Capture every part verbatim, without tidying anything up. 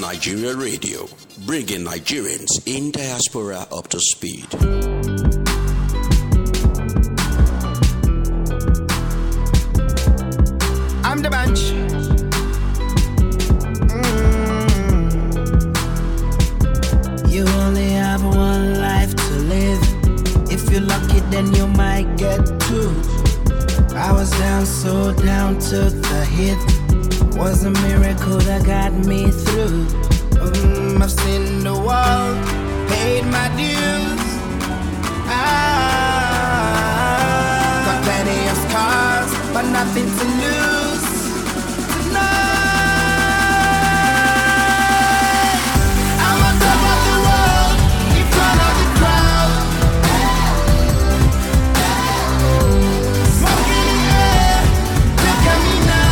Nigeria Radio, bringing Nigerians in diaspora up to speed. I'm the bunch. Mm. You only have one life to live. If you're lucky, then you might get two. I was down, so down, took the hit. Was a miracle that got me through. Um, I've seen the world, paid my dues. Ah, got plenty of scars, but nothing to lose. Tonight, I'm on top of the world, in front of the crowd. Smoking in the air, look at me now.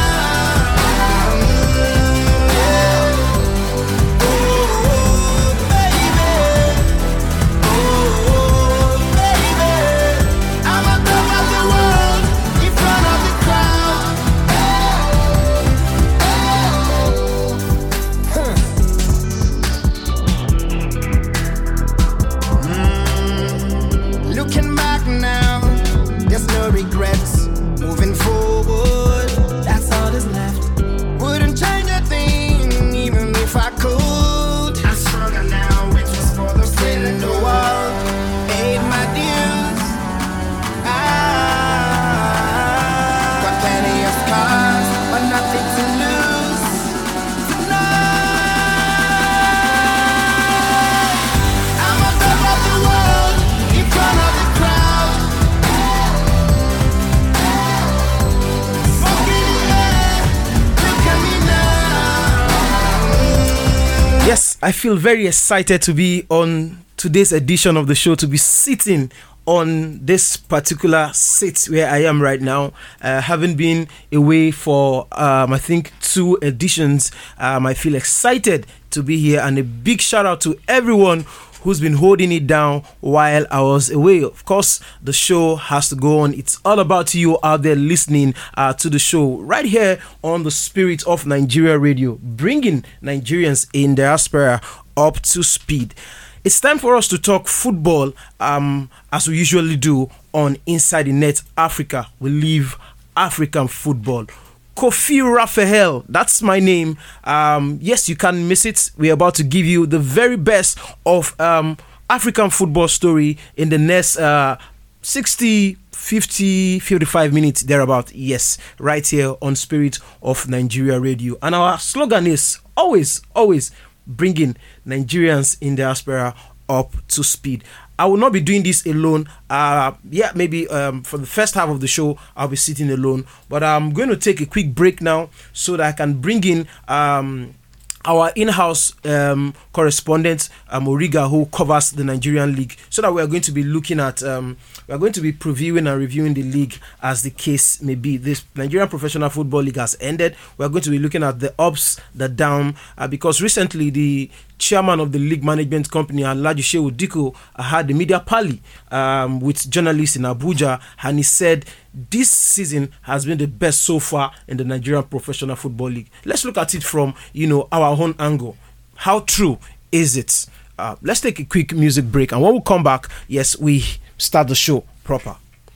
No regrets, moving forward, that's all that's left. Wouldn't change a thing, even if I could. I'm stronger now, which was for the sin in the world, paid my dues. Ah, got plenty of scars, but nothing to lose. Tonight, I'm on top of the world, in front of the crowd. Yes, I feel very excited to be on today's edition of the show, to be sitting on this particular seat where I am right now, uh, having been away for, um, I think, two editions. Um, I feel excited to be here, and a big shout out to everyone who's been holding it down while I was away. Of course, the show has to go on. It's all about you out there listening uh, to the show right here on the Spirit of Nigeria Radio, bringing Nigerians in diaspora up to speed. It's time for us to talk football, um, as we usually do on Inside the Net Africa. We leave African football. Kofi Raphael, that's my name. Um, yes, you can't miss it. We're about to give you the very best of um, African football story in the next uh, sixty, fifty, fifty-five minutes, thereabout. Yes, right here on Spirit of Nigeria Radio. And our slogan is always, always bringing Nigerians in diaspora up to speed. I will not be doing this alone. Uh, yeah, maybe um, for the first half of the show, I'll be sitting alone. But I'm going to take a quick break now so that I can bring in um, our in-house um, correspondent, um, Origa, who covers the Nigerian League, so that we are going to be looking at, um, we are going to be previewing and reviewing the league as the case may be. This Nigerian Professional Football League has ended. We are going to be looking at the ups, the downs, uh, because recently the chairman of the league management company, Alhaji Shehu Diko, uh, had the media parley um, with journalists in Abuja, and he said this season has been the best so far in the Nigerian Professional Football League. Let's look at it from, you know, our own angle. How true is it? Uh, let's take a quick music break, and when we come back, yes, we start the show proper.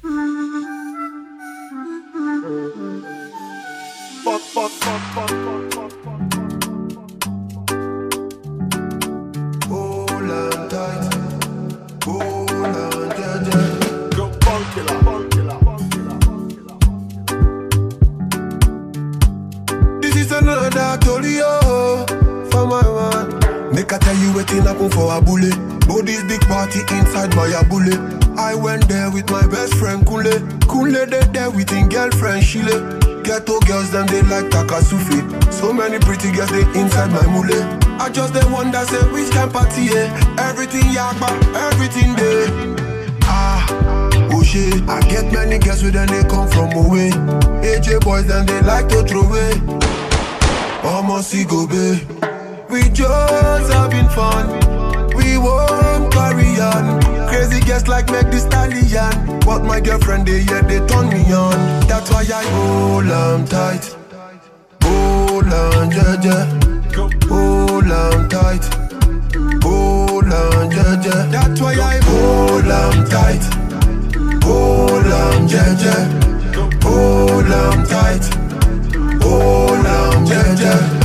Another Tolio for my man. Make I tell you waiting happen for a bullet. Body's big party inside my bullet. I went there with my best friend Kule. Kule they there with his girlfriend Shile. Ghetto girls them they like Takasufi. So many pretty girls they inside my mule. I just the one that say which can party eh? Everything yakba, everything there. Ah, oh shit. I get many girls with them they come from away. A J boys then they like to throw away. Almost go be. We just having fun. We won't carry on. Crazy guests like make this stallion. But my girlfriend they yeah they turn me on. That's why I hold on tight. Hold on, yeah, yeah. Hold on I, I hold on tight. Hold on, yeah, yeah. Hold on tight. Hold on, yeah, yeah.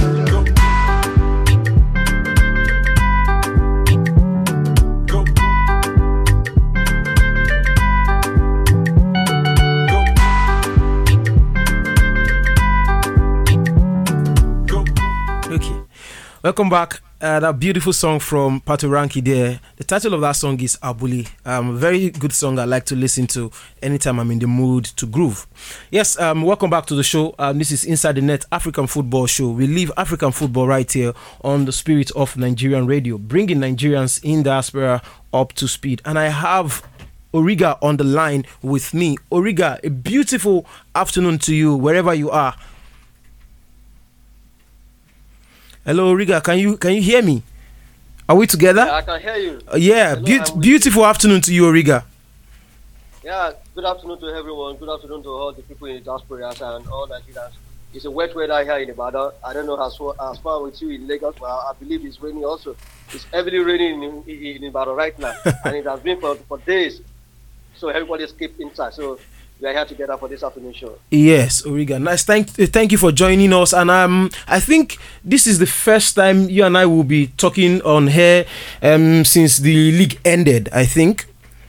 Welcome back. Uh, that beautiful song from Patoranking there. The title of that song is Abuli. Um, very good song I like to listen to anytime I'm in the mood to groove. Yes, um, welcome back to the show. Um, this is Inside the Net African Football Show. We leave African football right here on the Spirit of Nigerian Radio, bringing Nigerians in diaspora up to speed. And I have Origa on the line with me. Origa, a beautiful afternoon to you wherever you are. Hello, Riga. Can you can you hear me? Are we together? Yeah, I can hear you. Uh, yeah, Hello, be- beautiful afternoon to you, Riga. Yeah, good afternoon to everyone. Good afternoon to all the people in the diaspora and all Nigerians. It's a wet weather here in Ibadan. I don't know how far, as far with you in Lagos, but I believe it's raining also. It's heavily raining in, in, in Ibadan right now, and it has been for, for days. So everybody escaped inside. So we are here together for this afternoon show. Yes, Origa. Nice. Thank, thank you for joining us. And um, I think this is the first time you and I will be talking on here um, since the league ended, I think.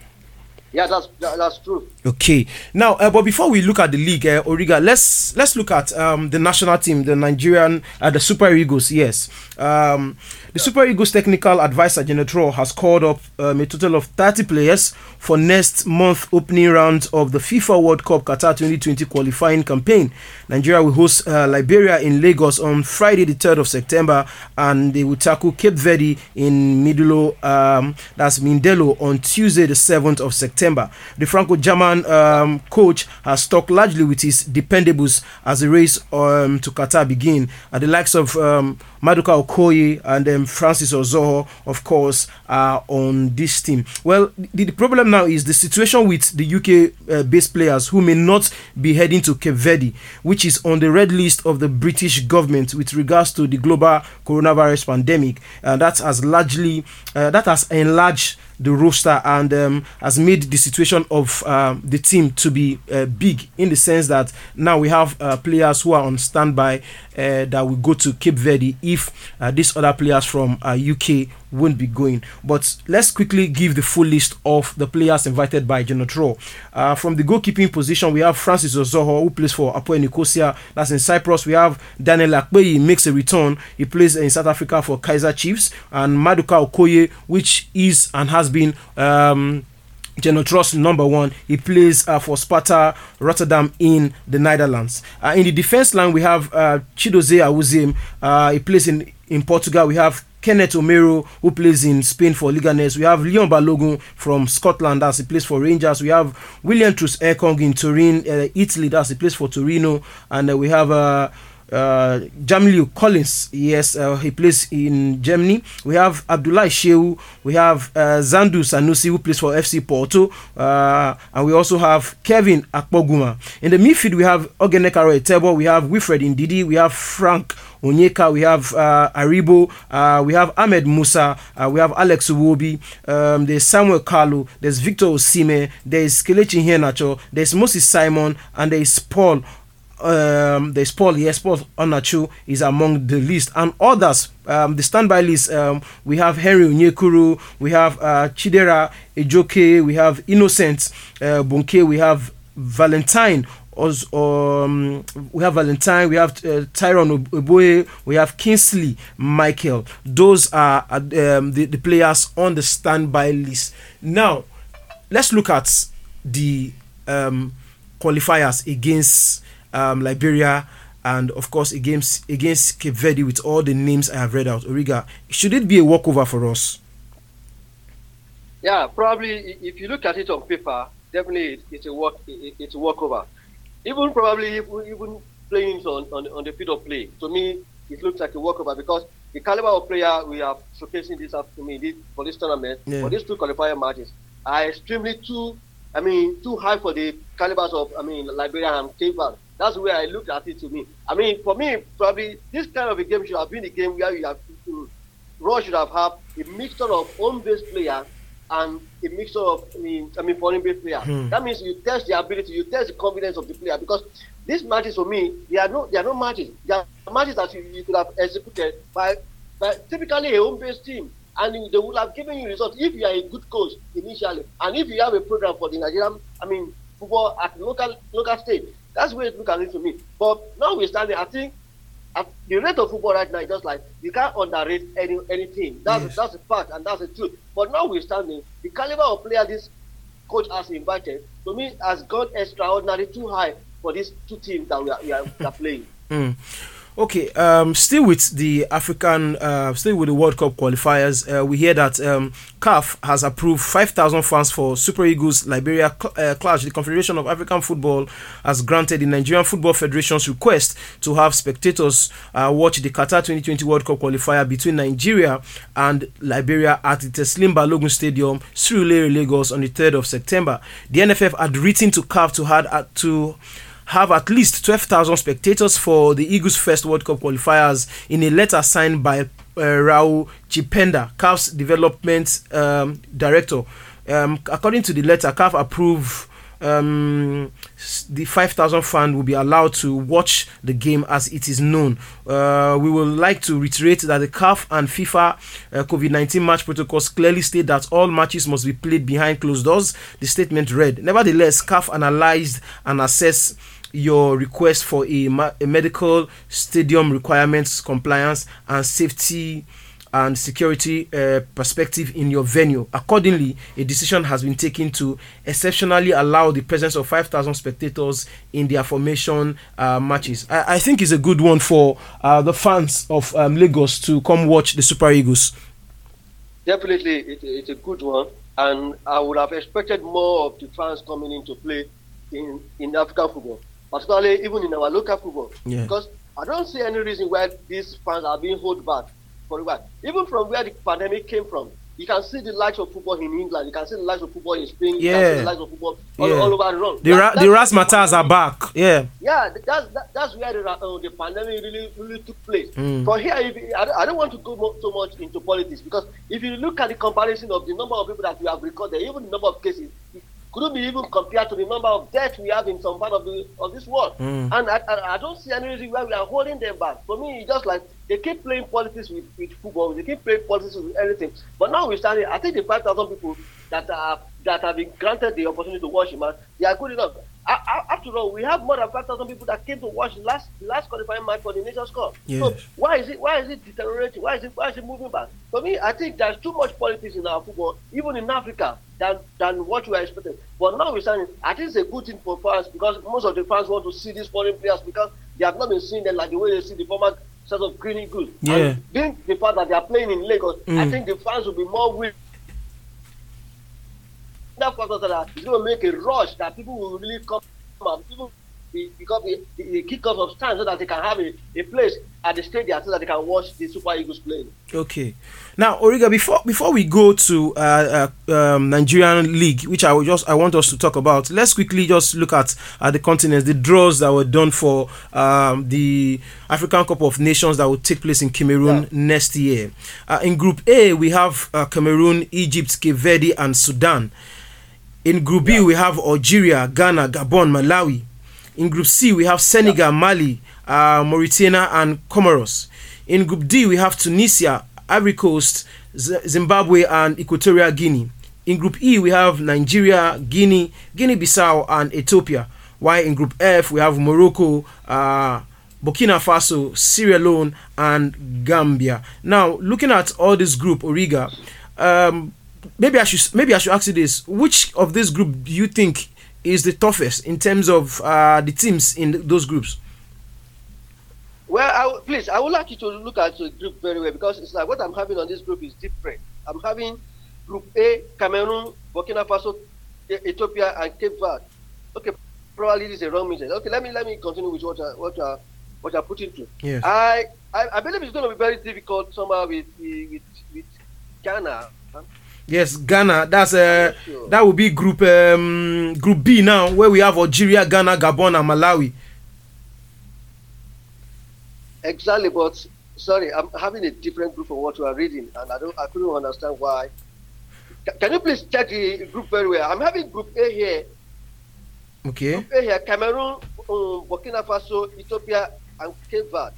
Yeah, that's that, that's true. Okay. Now, uh, but before we look at the league, uh, Origa, let's let's look at um, the national team, the Nigerian, uh, the Super Eagles. Yes, um, the Super Eagles technical advisor Genetro has called up um, a total of thirty players for next month opening round of the FIFA World Cup Qatar twenty twenty qualifying campaign. Nigeria will host uh, Liberia in Lagos on Friday, the third of September, and they will tackle Cape Verde in Midlo, um, that's Mindelo, on Tuesday, the seventh of September. The Franco-German um, coach has stuck largely with his dependables as the race um, to Qatar begin. Uh, the likes of um, Maduka Okoye and um, Francis Ozoho, of course, are on this team. Well, the, the problem now is the situation with the U K-based uh, players who may not be heading to Cape Verde, which is on the red list of the British government with regards to the global coronavirus pandemic. And uh, that has largely, uh, that has enlarged the roster and um, has made the situation of uh, the team to be uh, big, in the sense that now we have uh, players who are on standby uh, that will go to Cape Verde if uh, these other players from uh, U K won't be going. But let's quickly give the full list of the players invited by Genotro. Uh, from the goalkeeping position, we have Francis Ozoho, who plays for Apoel Nicosia, that's in Cyprus. We have Daniel Akpeyi, makes a return. He plays in South Africa for Kaizer Chiefs. And Maduka Okoye, which is and has been um, Genotro's number one. He plays uh, for Sparta Rotterdam in the Netherlands. Uh, in the defense line, we have uh, Chidozie Awuziem. Uh, he plays in, in Portugal. We have Kenneth Omero, who plays in Spain for Leganes. We have Leon Balogun from Scotland, as he plays for Rangers. We have William Troost-Ekong in Turin, uh, Italy, that's he plays for Torino. And uh, we have uh, uh, Jamilu Collins, yes, uh, he plays in Germany. We have Abdullah Shehu. We have uh, Zandu Sanusi, who plays for F C Porto. Uh, and we also have Kevin Akpoguma. In the midfield, we have Ogenekaro Etebo. We have Wilfred Ndidi. We have Frank Onyeka, we have uh, Aribo, uh, we have Ahmed Musa, uh, we have Alex Uwobi, um, there's Samuel Kalu, there's Victor Osimhen, there's Kelechi Iheanacho, there's Moses Simon, and there's Paul. Um, there's Paul, yes, Paul Onachu is among the list, and others. Um, the standby list, um, we have Henry Onyekuru, we have uh, Chidera Ejoke, we have Innocent uh, Bonke, we have Valentine. Um, we have Valentine, we have uh, Tyrone Oboe, we have Kingsley Michael. Those are uh, um, the, the players on the standby list. Now, let's look at the um, qualifiers against um, Liberia and, of course, against, against Cape Verde with all the names I have read out. Origa, should it be a walkover for us? Yeah, probably. If you look at it on paper, definitely it's a walk. It's a walkover. Even probably even playing on, on on the field of play, to me it looks like a walkover, because the caliber of player we are showcasing this afternoon for this tournament, yeah, for these two qualifier matches, are extremely too, I mean, too high for the calibers of, I mean, Liberia and Cape Verde. That's the way I looked at it. To me, I mean, for me, probably this kind of a game should have been a game where you have Raw should have had a mixture of home-based players and a mixture of I mean, I mean foreign-based players. Hmm. That means you test the ability, you test the confidence of the player, because these matches for me, they are no, they are not matches. They are matches that you, you could have executed by, by typically a home-based team, and they would have given you results if you are a good coach initially, and if you have a program for the Nigerian, I mean, football at local local stage. That's where it look at it to me. But notwithstanding, I think at the rate of football right now is just like you can't underrate any anything. That's Yes. that's a fact and that's the truth. But notwithstanding, the caliber of player this coach has invited to me has gone extraordinary too high for these two teams that we are, we are, we are playing. Mm. Okay, um, still with the African, uh, still with the World Cup qualifiers, uh, we hear that um, C A F has approved five thousand fans for Super Eagles Liberia cl- uh, clash. The Confederation of African Football has granted the Nigerian Football Federation's request to have spectators uh, watch the Qatar twenty twenty World Cup qualifier between Nigeria and Liberia at the Teslim Balogun Stadium, Surulere, Lagos, on the third of September. The N F F had written to C A F to had uh, to have at least twelve thousand spectators for the Eagles' first World Cup qualifiers in a letter signed by uh, Raul Chipenda, C A F's development um, director. Um, according to the letter, C A F approved um, the five thousand fans will be allowed to watch the game as it is known. Uh, we would like to reiterate that the C A F and FIFA uh, COVID nineteen match protocols clearly state that all matches must be played behind closed doors, the statement read. Nevertheless, C A F analyzed and assessed your request for a, ma- a medical stadium requirements compliance and safety and security uh, perspective in your venue. Accordingly, a decision has been taken to exceptionally allow the presence of five thousand spectators in the aforementioned uh, matches. I-, I think it's a good one for uh, the fans of um, Lagos to come watch the Super Eagles. Definitely, it, it's a good one, and I would have expected more of the fans coming into play in, in African football, particularly even in our local football. Yeah. Because I don't see any reason why these fans are being held back for a while. Even from where the pandemic came from, you can see the likes of football in England, you can see the likes of football in Spain, you can Yeah. see the likes of football all, Yeah. all over the world. The, ra- the Razzmatazz are back. Yeah. Yeah, that's that, that's where the, uh, the pandemic really really took place. Mm. For here, if, I, don't, I don't want to go mo- so much into politics, because if you look at the comparison of the number of people that we have recorded, even the number of cases, it couldn't be even compared to the number of deaths we have in some part of the of this world. Mm. And I, I, I don't see any reason why we are holding them back. For me, it's just like they keep playing politics with, with football, they keep playing politics with everything. But now we're standing, I think the five thousand people that are that have been granted the opportunity to watch him, they are good enough. I, I, after all, we have more than five thousand people that came to watch the last the last qualifying match for the Nations Cup. Yes. So why is it why is it deteriorating? Why is it why is it moving back? For me, I think there's too much politics in our football, even in Africa, than than what we are expecting. But now we're saying, I think it's a good thing for fans, because most of the fans want to see these foreign players because they have not been seeing them like the way they see the former set of Green Eagles. Yeah. And being the fact that they are playing in Lagos, Mm. I think the fans will be more willing. That factor that is going to make a rush that people will really come and people be, become the, the, the kick-off of stands so that they can have a, a place at the stadium so that they can watch the Super Eagles playing. Okay. Now, Origa, before before we go to uh, uh, um, Nigerian League, which I will just I want us to talk about, let's quickly just look at uh, the continents, the draws that were done for um, the African Cup of Nations that will take place in Cameroon Yeah. next year. Uh, in Group A, we have uh, Cameroon, Egypt, Cape Verde, and Sudan. In Group B, we have Algeria, Ghana, Gabon, Malawi. In Group C, we have Senegal, Mali, uh, Mauritania, and Comoros. In Group D, we have Tunisia, Ivory Coast, Z- Zimbabwe, and Equatorial Guinea. In Group E, we have Nigeria, Guinea, Guinea-Bissau, and Ethiopia. While in Group F, we have Morocco, uh, Burkina Faso, Sierra Leone, and Gambia. Now, looking at all this group, Origa, um, maybe I should maybe I should ask you this: which of this group do you think is the toughest in terms of uh, the teams in those groups? Well, I w- please, I would like you to look at the group very well, because it's like what I'm having on this group is different. I'm having Group A, Cameroon, Burkina Faso, E- Ethiopia, and Cape Verde. Okay, probably this is a wrong message. Okay, let me let me continue with what I, what I, what I put into. Yes. I, I I believe it's going to be very difficult somehow with with with Ghana. Huh? Yes, Ghana. That's uh, Sure. that will be Group um, Group B now, where we have Algeria, Ghana, Gabon, and Malawi. Exactly, but sorry, I'm having a different group from what we are reading, and I don't, I couldn't understand why ca- can you please check the group very well? I'm having Group A here. Okay. Group A here: Cameroon, um, Burkina Faso, Ethiopia, and Cape Verde.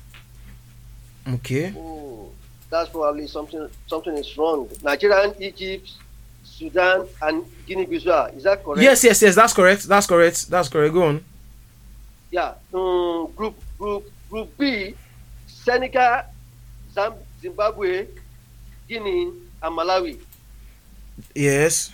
Okay. Oh, that's probably something. Something is wrong. Nigeria, Egypt, Sudan, and Guinea-Bissau. Is that correct? Yes, yes, yes. That's correct. That's correct. That's correct. Go on. Yeah. Um, group Group Group B: Senegal, Zam- Zimbabwe, Guinea, and Malawi. Yes.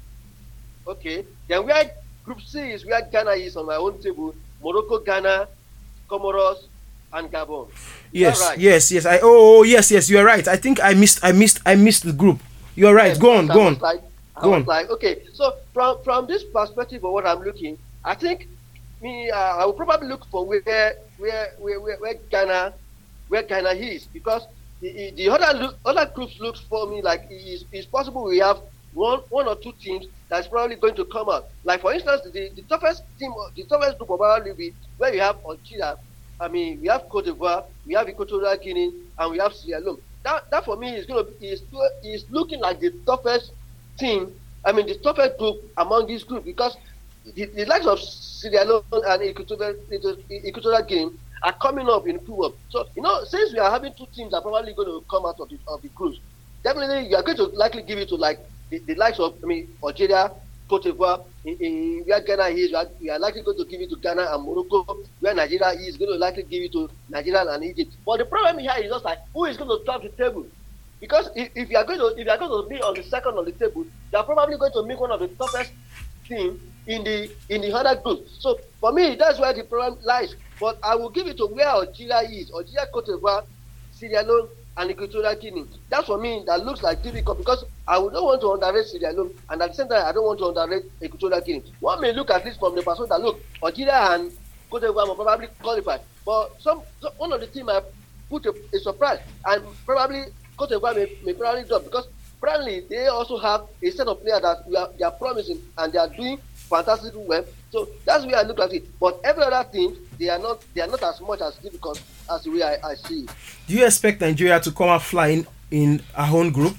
Okay. Then where Group C is where Ghana is on my own table. Morocco, Ghana, Comoros, and Gabon. Is Yes. that right? Yes. Yes. I. Oh, oh. Yes. Yes. You are right. I think I missed. I missed. I missed the group. You are right. Yes, Go on. I Go was on. Like, I Go was on. like, okay. So from from this perspective of what I'm looking, I think me, uh, I will probably look for where where where where, where Ghana where Ghana is, because the, the other look, other groups looks for me like it's, it's possible we have one one or two teams that's probably going to come out. Like for instance, the, the toughest team, the toughest group of our league, where you have Algeria, I mean, we have Cote d'Ivoire, we have Equatorial Guinea, and we have Sierra Leone. That, that for me is going to be is, is looking like the toughest team. I mean, the toughest group among this group, because the, the likes of Sierra Leone and Equatorial, Equatorial Guinea are coming up in Europe. So you know, since we are having two teams that are probably going to come out of the of the groups, definitely you are going to likely give it to like the, the likes of I mean Algeria, Cote d'Ivoire, in, in, where Ghana is, we are, we are likely going to give it to Ghana and Morocco. Where Nigeria is, going to likely give it to Nigeria and Egypt. But the problem here is just like who is going to top the table? Because if, if you are going to if you are going to be on the second on the table, you are probably going to make one of the toughest teams in the in the other group. So for me, that's where the problem lies. But I will give it to where Algeria is, Algeria, Cote d'Ivoire, Sierra Leone, and Equatorial Guinea. That's for me that looks like difficult, because I would not want to underrate Sierra Leone, and at the same time I don't want to underrate Equatorial Guinea. One may look at this from the perspective that look, Algeria and Cote d'Ivoire will probably qualify, but some, some one of the team I put a, a surprise, and probably Cote d'Ivoire may, may probably drop, because apparently they also have a set of players that we are, they are promising and they are doing fantastic well. So that's where I look at it. But every other team, they are not they are not as much as difficult as the way I, I see it. Do you expect Nigeria to come out flying in our own group?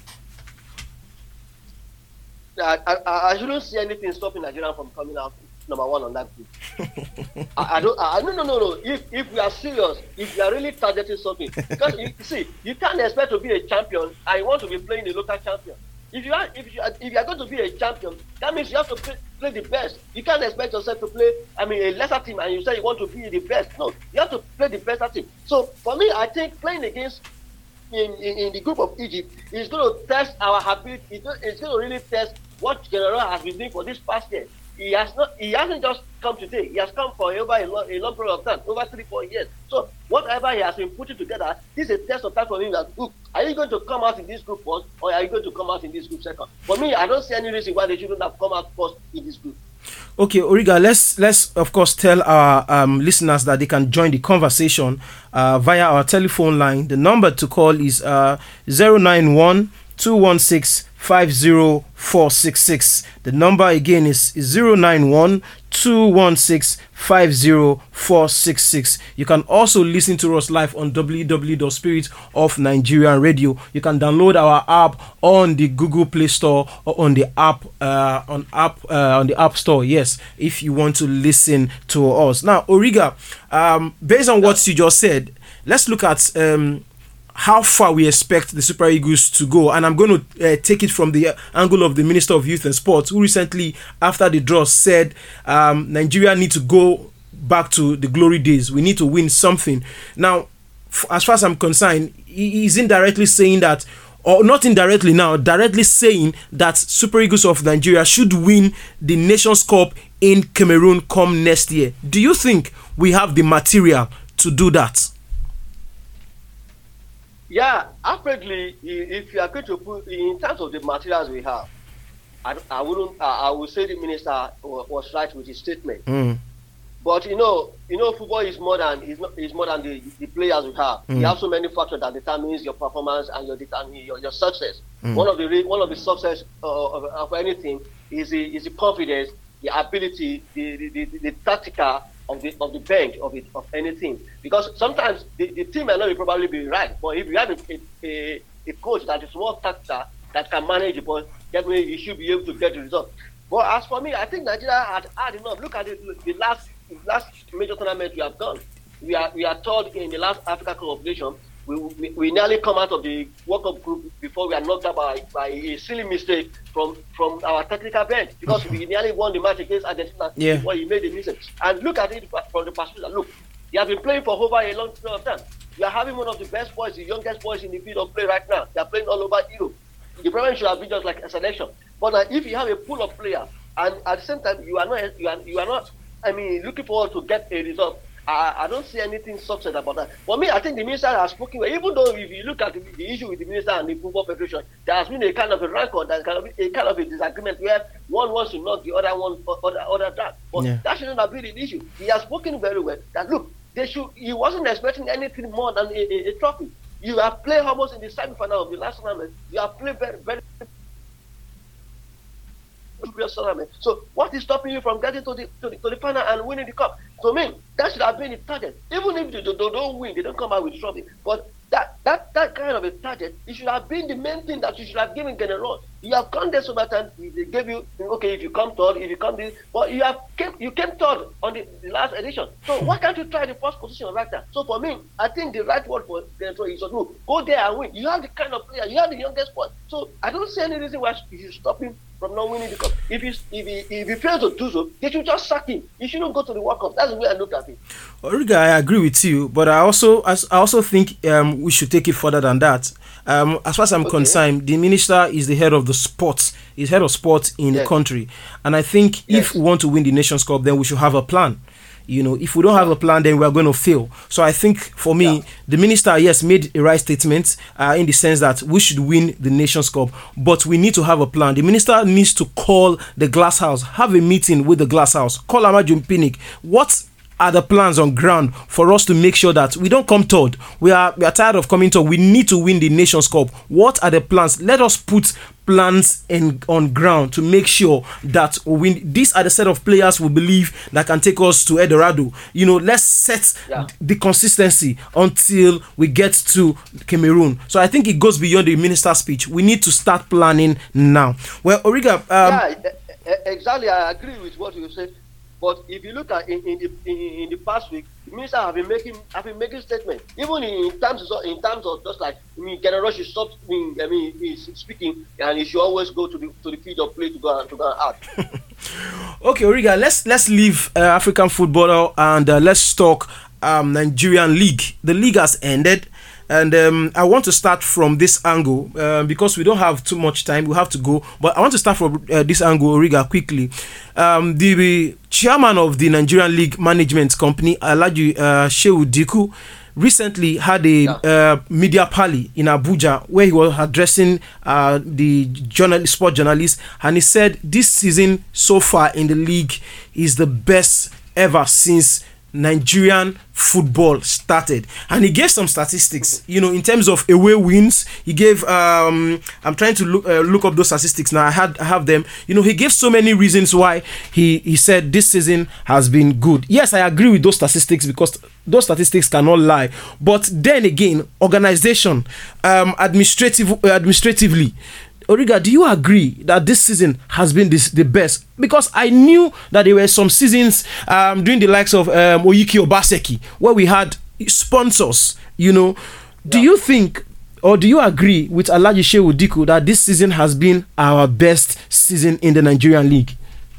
I, I, I shouldn't see anything stopping Nigeria from coming out number one on that group. I, I don't. I, no, no, no, no. If if we are serious, if we are really targeting something, because you see, you can't expect to be a champion and you want to be playing a local champion. If you are, if you are, if you are going to be a champion, that means you have to play, play the best. You can't expect yourself to play, I mean, a lesser team, and you say you want to be the best. No, you have to play the better team. So for me, I think playing against in, in, in the group of Egypt is going to test our ability. It's going, it's going to really test what General has been doing for this past year. He has not. He hasn't just come today. He has come for over a long, a long period of time, over three, four years. So whatever he has been putting together, this is a test of time for him. That look, are you going to come out in this group first, or are you going to come out in this group second? For me, I don't see any reason why they shouldn't have come out first in this group. Okay, Origa, let's let's of course tell our um, listeners that they can join the conversation uh, via our telephone line. The number to call is uh, zero nine one two one six five zero four six six. The number again is zero nine one two one six five zero four six six. You can also listen to us live on w w w dot spirit of nigerian radio. You can download our app on the Google Play Store or on the app uh, on app uh, on the App Store. Yes, if you want to listen to us. Now, Origa, um, based on what you just said, let's look at um, how far we expect the Super Eagles to go, and I'm going to uh, take it from the angle of the Minister of Youth and Sports, who recently, after the draw, said um, Nigeria need to go back to the glory days. We need to win something. Now, f- as far as I'm concerned, he- he's indirectly saying that, or not indirectly now, directly saying that Super Eagles of Nigeria should win the Nations Cup in Cameroon come next year. Do you think we have the material to do that? Yeah, apparently, if you are going to put in terms of the materials we have, I, I wouldn't. I would say the minister was right with his statement. Mm. But you know, you know, football is more than is not is more than the, the players we have. Mm. You have so many factors that determines your performance and your determine your, your success. Mm. One of the one of the success uh, of, of anything is the is the confidence, the ability, the the, the, the tactical of the of the bench of it of anything. Because sometimes the, the team may not probably be right, but if you have a, a, a coach that is more tactical that can manage the ball, definitely he should be able to get the result. But as for me, I think Nigeria had had enough. Look at it, the last the last major tournament we have done. We are we are third in the last Africa Cup of Nations. We, we, we nearly come out of the World Cup group before we are knocked out by, by a silly mistake from, from our technical bench, because we nearly won the match against Argentina yeah. before he made the mistake. And look at it from the perspective. Look, he has been playing for over a long period of time. We are having one of the best boys, the youngest boys in the field of play right now. They are playing all over Europe. The problem should have been just like a selection. But uh, if you have a pool of players, and at the same time you are not, you are, you are not, I mean, looking forward to get a result. I, I don't see anything subset about that. For me, I think the minister has spoken well. Even though if you look at the, the issue with the minister and the football federation, there has been a kind of a rancor, there's kind of a kind of a disagreement where one wants to knock the other one other other down. But yeah. that shouldn't have been the issue. He has spoken very well. That look, they should. He wasn't expecting anything more than a, a, a trophy. You have played almost in the semi-final of the last tournament. You have played very very. So what is stopping you from getting to the, to the to the final and winning the cup? To me, that should have been the target. Even if they, they, they don't win, they don't come out with trophy. But that that that kind of a target, it should have been the main thing that you should have given General. You have come there so that time they gave you okay if you come third, if you come this, but you have came you came third on the, the last edition. So why can't you try the first position right now? So for me, I think the right word for General is to go there and win. You have the kind of player, you have the youngest one. So I don't see any reason why you should stop him from not winning the cup. If he if he if he fails to do so, they should just sack him. He shouldn't go to the World Cup. That's the way I look at it. Origa, I agree with you, but I also I also think um, we should take it further than that. Um, as far as I'm okay. concerned, the minister is the head of the sports. He's head of sports in yes. the country, and I think yes. if we want to win the Nations Cup, then we should have a plan. You know, if we don't have a plan, then we are going to fail. So I think for me, yeah. the minister, yes, made a right statement uh, in the sense that we should win the Nations Cup, but we need to have a plan. The minister needs to call the Glass House, have a meeting with the Glass House, call Amaju Pinnick. What are the plans on ground for us to make sure that we don't come third? We are we are tired of coming third. We need to win the Nations Cup. What are the plans? Let us put plans in on ground to make sure that we win. These are the set of players we believe that can take us to Eldorado. You know, let's set yeah. the consistency until we get to Cameroon. So I think it goes beyond the minister's speech. We need to start planning now. Well, Origa, um, yeah, exactly. I agree with what you said. But if you look at in, in the in, in the past week, the minister have been making have been making statements. Even in terms of in terms of just like I mean, General should stop. I mean, I mean, he's speaking, and he should always go to the to the field of play to go and to go and act. Okay, Origa, let's let's leave uh, African football and uh, let's talk um, Nigerian league. The league has ended. And um, I want to start from this angle uh, because we don't have too much time. We have to go. But I want to start from uh, this angle, Origa, quickly. Um, the chairman of the Nigerian League Management Company, Alhaji uh, Shehu Dikko, recently had a yeah. uh, media party in Abuja where he was addressing uh, the journal- sport journalists. And he said this season so far in the league is the best ever since Nigerian football started, and he gave some statistics. You know, in terms of away wins, he gave. Um, I'm trying to look uh, look up those statistics now. I had I have them. You know, he gave so many reasons why he he said this season has been good. Yes, I agree with those statistics because those statistics cannot lie. But then again, organization, um, administrative uh, administratively. Origa, do you agree that this season has been this, the best? Because I knew that there were some seasons um, during the likes of um, Oyiki Obaseki where we had sponsors, you know. Yeah. Do you think or do you agree with Alhaji Shehu Dikko that this season has been our best season in the Nigerian league?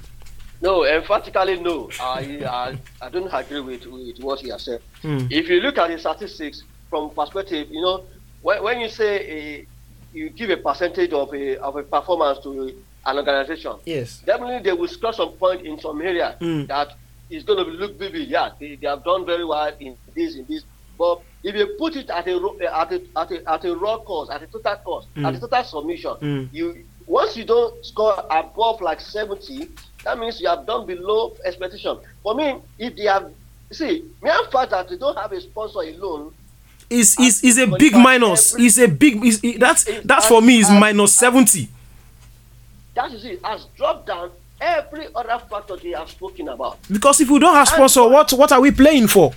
No, emphatically no. I, I I don't agree with, with what he has said. Hmm. If you look at the statistics from perspective, you know, when, when you say a you give a percentage of a of a performance to an organization. Yes. Definitely they will score some point in some area mm. that is going to look vivid. Yeah, they, they have done very well in this, in this. But if you put it at a at a at a, at a raw cost, at a total cost, mm. at a total submission, mm. you once you don't score above like seventy, that means you have done below expectation. For me, if they have see, mere fact that they don't have a sponsor alone. Is is is a big minus. Is a big. Is that's that's for me is minus seventy. That is it. Has dropped down every other factor they have spoken about. Because if we don't have sponsor, and what what are we playing for?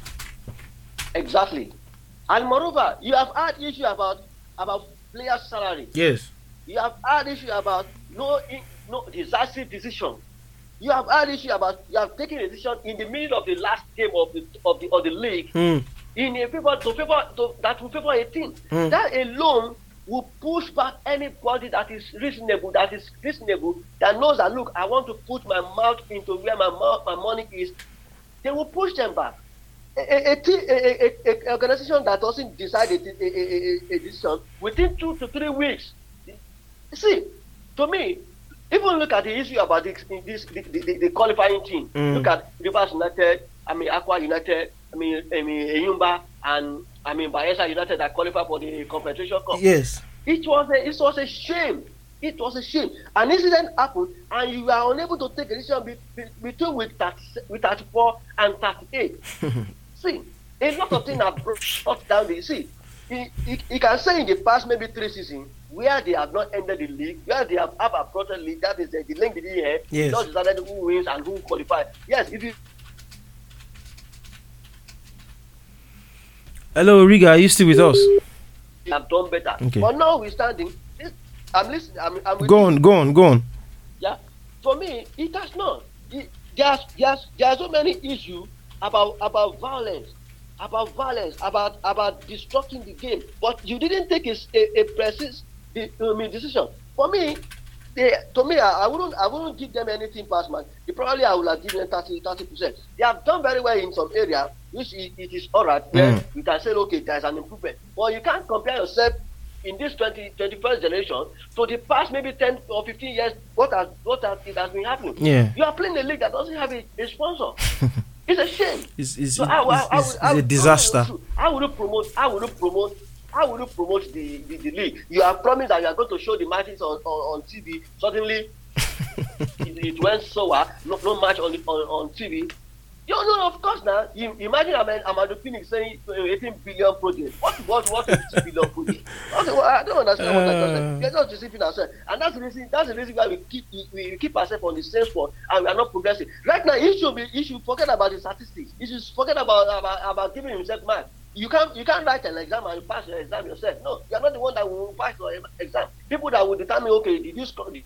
Exactly. And moreover, you have had issue about about players' salary. Yes. You have had issue about no no decisive decision. You have had issue about you have taken a decision in the middle of the last game of the of the of the league Mm. in a favor to favor to, that will favor a team. Mm. That alone will push back anybody that is reasonable, that is reasonable, that knows that look, I want to put my mouth into where my mouth, my money is. They will push them back. A, a, a, team, a, a, a organization that doesn't decide a, a, a, a decision within two to three weeks. You see, to me, even look at the issue about this, this the, the, the qualifying team. Mm. Look at Rivers United, I mean Aqua United, I mean I mean Eyimba, and I mean Bayelsa United that qualified for the Confederation Cup. Yes. It was a it was a shame. It was a shame. An incident happened, and you are unable to take a decision be, be, between week thirty, with thirty-four and thirty-eight. See, a lot of things have brought down the see. You, you, you can say in the past maybe three seasons where they have not ended the league, where they have have a broader league, that is the, the link didn't here. Yes. Just decided who wins and who qualifies. Yes, if you. Hello, Riga, are you still with us? Have done better. Okay. But now we're standing. This, I'm listening. I'm, I'm with Go you. on, go on, go on. Yeah. For me, it has not. It, there's there's there are so many issues about about violence, about violence, about about disrupting the game. But you didn't take a a, a precise I mean, decision. For me, they to me I, I wouldn't I wouldn't give them anything past man. Probably I would have given them thirty percent. They have done very well in some area, which it, it is alright. Where Mm. you can say okay, there's an improvement. But you can't compare yourself in this twenty, twenty-first generation to the past maybe ten or fifteen years, what has what has it has been happening. Yeah. You are playing a league that doesn't have a, a sponsor. It's a shame. It's, it's, So how- it's, how- it's, how- it's a disaster. How would you promote? How would you promote? How would you promote the, the, the league? You have promised that you are going to show the matches on, on, on T V. Suddenly, it, it went sour. No, no match on, on on T V. You know, of course now. You imagine I'm Amadu Phoenix saying eighteen billion project. What what what is eighteen billion project? What- what- I don't understand what I just said. We are just deceiving ourselves, and that's the reason. That's the reason why we keep we, we keep ourselves on the same spot and we are not progressing. Right now, you should be you should forget about the statistics. You should forget about about, about giving himself marks. You can't you can't write an exam and pass your exam yourself. No, you are not the one that will pass your exam. People that will determine, okay, did you score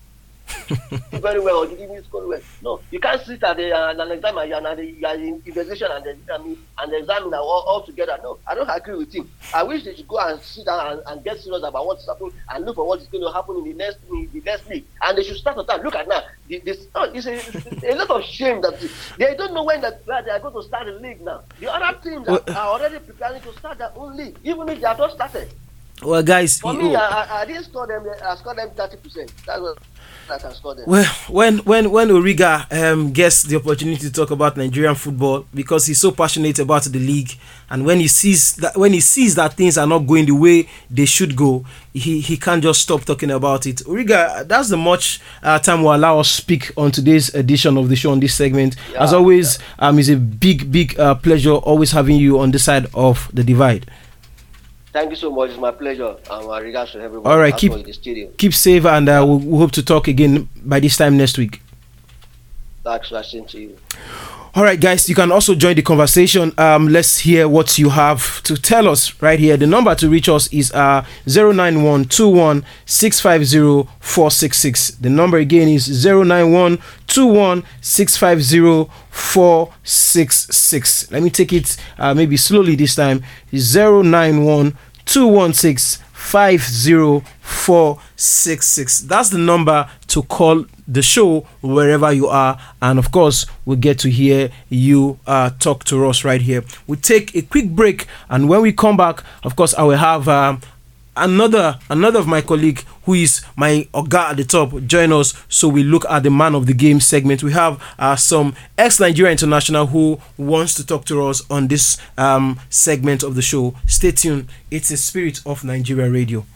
very well or did you score well? No, you can't sit at the, uh, an exam and you are, the, you are in investigation and the, I mean, and the examiner all, all together. No, I don't agree with him. I wish they should go and sit down and, and get serious about what's happening and look for what is going to happen in the next in the next league. And they should start on time. Look at now. The, this, oh, it's, a, it's a lot of shame that they don't know when that where they are going to start the league now. The other teams are, are already preparing to start their own league, even if they have not started. Well, guys, For you- me, I, I, I didn't score them. I scored them thirty percent. That's what I can score them. well, when when when Origa um, gets the opportunity to talk about Nigerian football because he's so passionate about the league, and when he sees that when he sees that things are not going the way they should go, he he can't just stop talking about it. Origa, that's the much uh, time will allow us speak on today's edition of the show on this segment. Yeah, As always, um, it's a big big uh, pleasure always having you on this side of the divide. Thank you so much. It's my pleasure. Um, my regards to everyone. All right, out keep- in the studio. Keep safe, and uh, we we hope to talk again by this time next week. Thanks for listening to you. All right, guys, you can also join the conversation. Um, let's hear what you have to tell us right here. The number to reach us is uh zero nine one two one six five zero four six six. The number again is zero nine one two one six five zero four six six. Let me take it uh, maybe slowly this time. zero nine one two one six five zero four six six. That's the number to call the show wherever you are, and of course we'll get to hear you uh, talk to us right here. We'll take a quick break, and when we come back, of course I will have um, another another of my colleague who is my Oga at the top join us, so we look at the man of the game segment. We have uh, some ex-Nigeria international who wants to talk to us on this um, segment of the show. Stay tuned. It's the spirit of Nigeria Radio.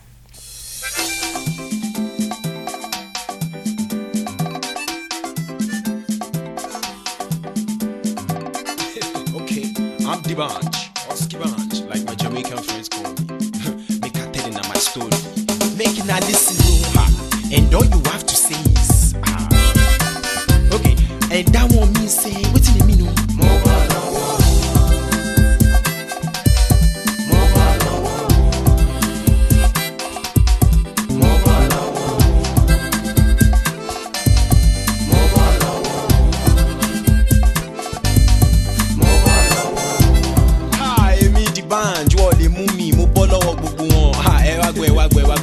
Okay, I'm Dibanj, or Skibanj, like my Jamaican friends call me. Make I tell you my story. Make it now listen, oh, and all you have to say is ah. Okay, and that one means say, what's in the meaning? Mobile,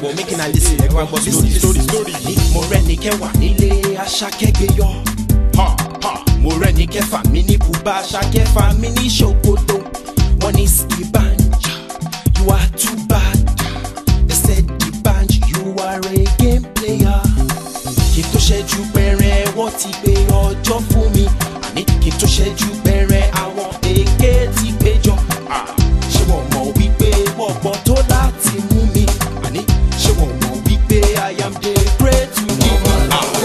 but making a listen. Everyone story, story, story. Mo rẹ́ ní kẹwàá nílé Aṣakẹ́gbé yọ. Ha ha. Mo rẹ́ ní kẹfà mi ní bùbá Aṣakẹ́fà mi ní ṣòkòtò. One is D'banj, you are too bad. They said D'banj, you are a game player. Kí tó ṣẹ́jú bẹ̀rẹ̀ wọ́n ti gbé ọjọ́ fún mi. Àní kí tó ṣẹ́jú bẹ̀rẹ̀ àwọn èké ti péjọ. Ṣé wọ́n mọ̀ wípé wọ́n gbọ́ tó láti mú mi? Àní ṣé wọ́n mọ̀ wípé I am the great to give me?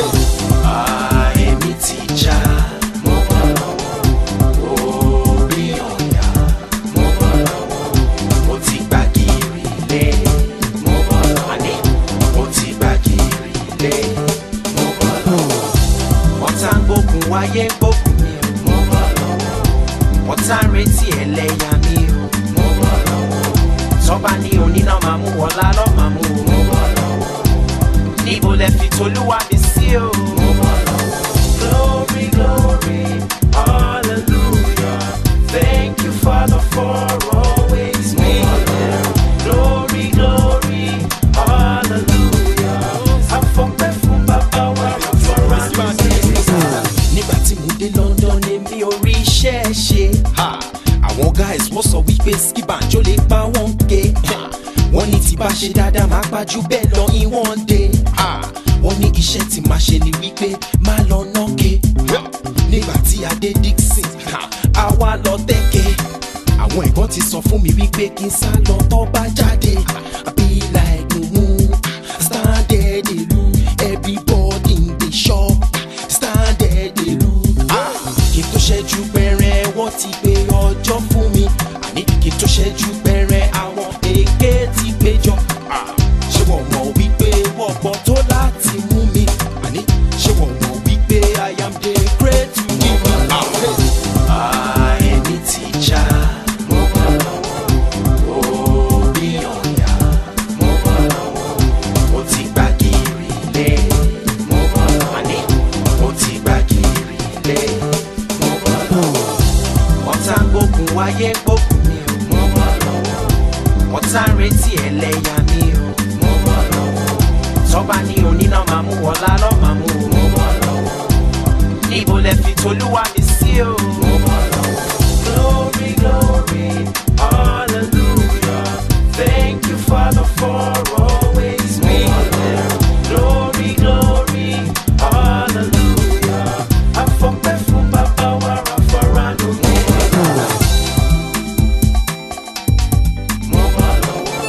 Ah, èmi ti já. Mo mọ̀ lọ́wọ́ orí ọ̀yà. Mo mọ̀ lọ́wọ́ mo ti gbá kiri lé. Mo mọ̀ lọ́wọ́ àní mo ti gbá kiri lé. Mo mọ̀ lọ́wọ́ wọ́n tá ń gbógun wáyé gbógun mi o. Mo mọ̀ lọ́wọ́ wọ́n tá ń retí ẹlẹ́yà mi o. Mo mọ̀ lọ́wọ́ tọ́ba ní oníná máa mú wọlá lọ́ máa mú o. Mo mọ̀ lọ́wọ́ níbo lẹ fi tolúwa mi sí o. Mo mọ̀ lọ́wọ́ glory glory hallelujah thank you Father for always being there. Glory glory hallelujah afọ́pẹ́ fún bàbá wa afọ́ra mi. Nígbà tí mo dé London èmi ò rí iṣẹ́ ṣe. Àwọn guys wọ́n sọ wípé D'banj ó lè pa wọ́n ké. Wọ́n ní tí bá ṣe dáadáa máa gbájú bẹ́ẹ̀ lọ in one day. Wọ́n ní iṣẹ́ tí máa ṣe ni wípé máa lọ nọ́ọ̀kẹ́. Nígbà tí a dé Dixon àwa lọ tẹ́kẹ́. Àwọn ẹ̀gbọ́n ti sọ fún mi wípé kí n sá lọ tó bá jáde. I be like mumu stand there dey look everybody dey shock stand there dey look. Kí n tó ṣẹ́jú bẹ̀rẹ̀ wọ́n ti gbé ọjọ́ fún mi. Àní kí n tó ṣẹ́jú bẹ̀rẹ̀ àwọn èké ti péjọ. Ṣé wọ́n mọ̀ wípé wọ́n gbọ́ tó láti mú mi? Àní ṣé wọ́n mọ̀ wípé I am the great to give me? Ah, èmi ti já. Mo mọ̀ lọ́wọ́ orí ọ̀yà. Mo mọ̀ lọ́wọ́ mo ti gbá kiri lé. Mo mọ̀ lọ́wọ́ àní mo ti gbá kiri lé. Mo mọ̀ lọ́wọ́ wọ́n tá ń gbógun wáyé gbógun mi o. Mo mọ̀ lọ́wọ́ wọ́n tá ń retí ẹlẹ́yà mi o. Mo mọ̀ lọ́wọ́ tọ́ba ní oníná máa mú wọlá lọ́ máa mú o. Mo mọ̀ lọ́wọ́ níbo lẹ fi tolúwa mi sí o. Mo mọ̀ lọ́wọ́ glory glory hallelujah thank you Father for always being there. Glory glory hallelujah afọ́pẹ́ fún bàbá wa afọ́ra mi. Mo mọ̀ lọ́wọ́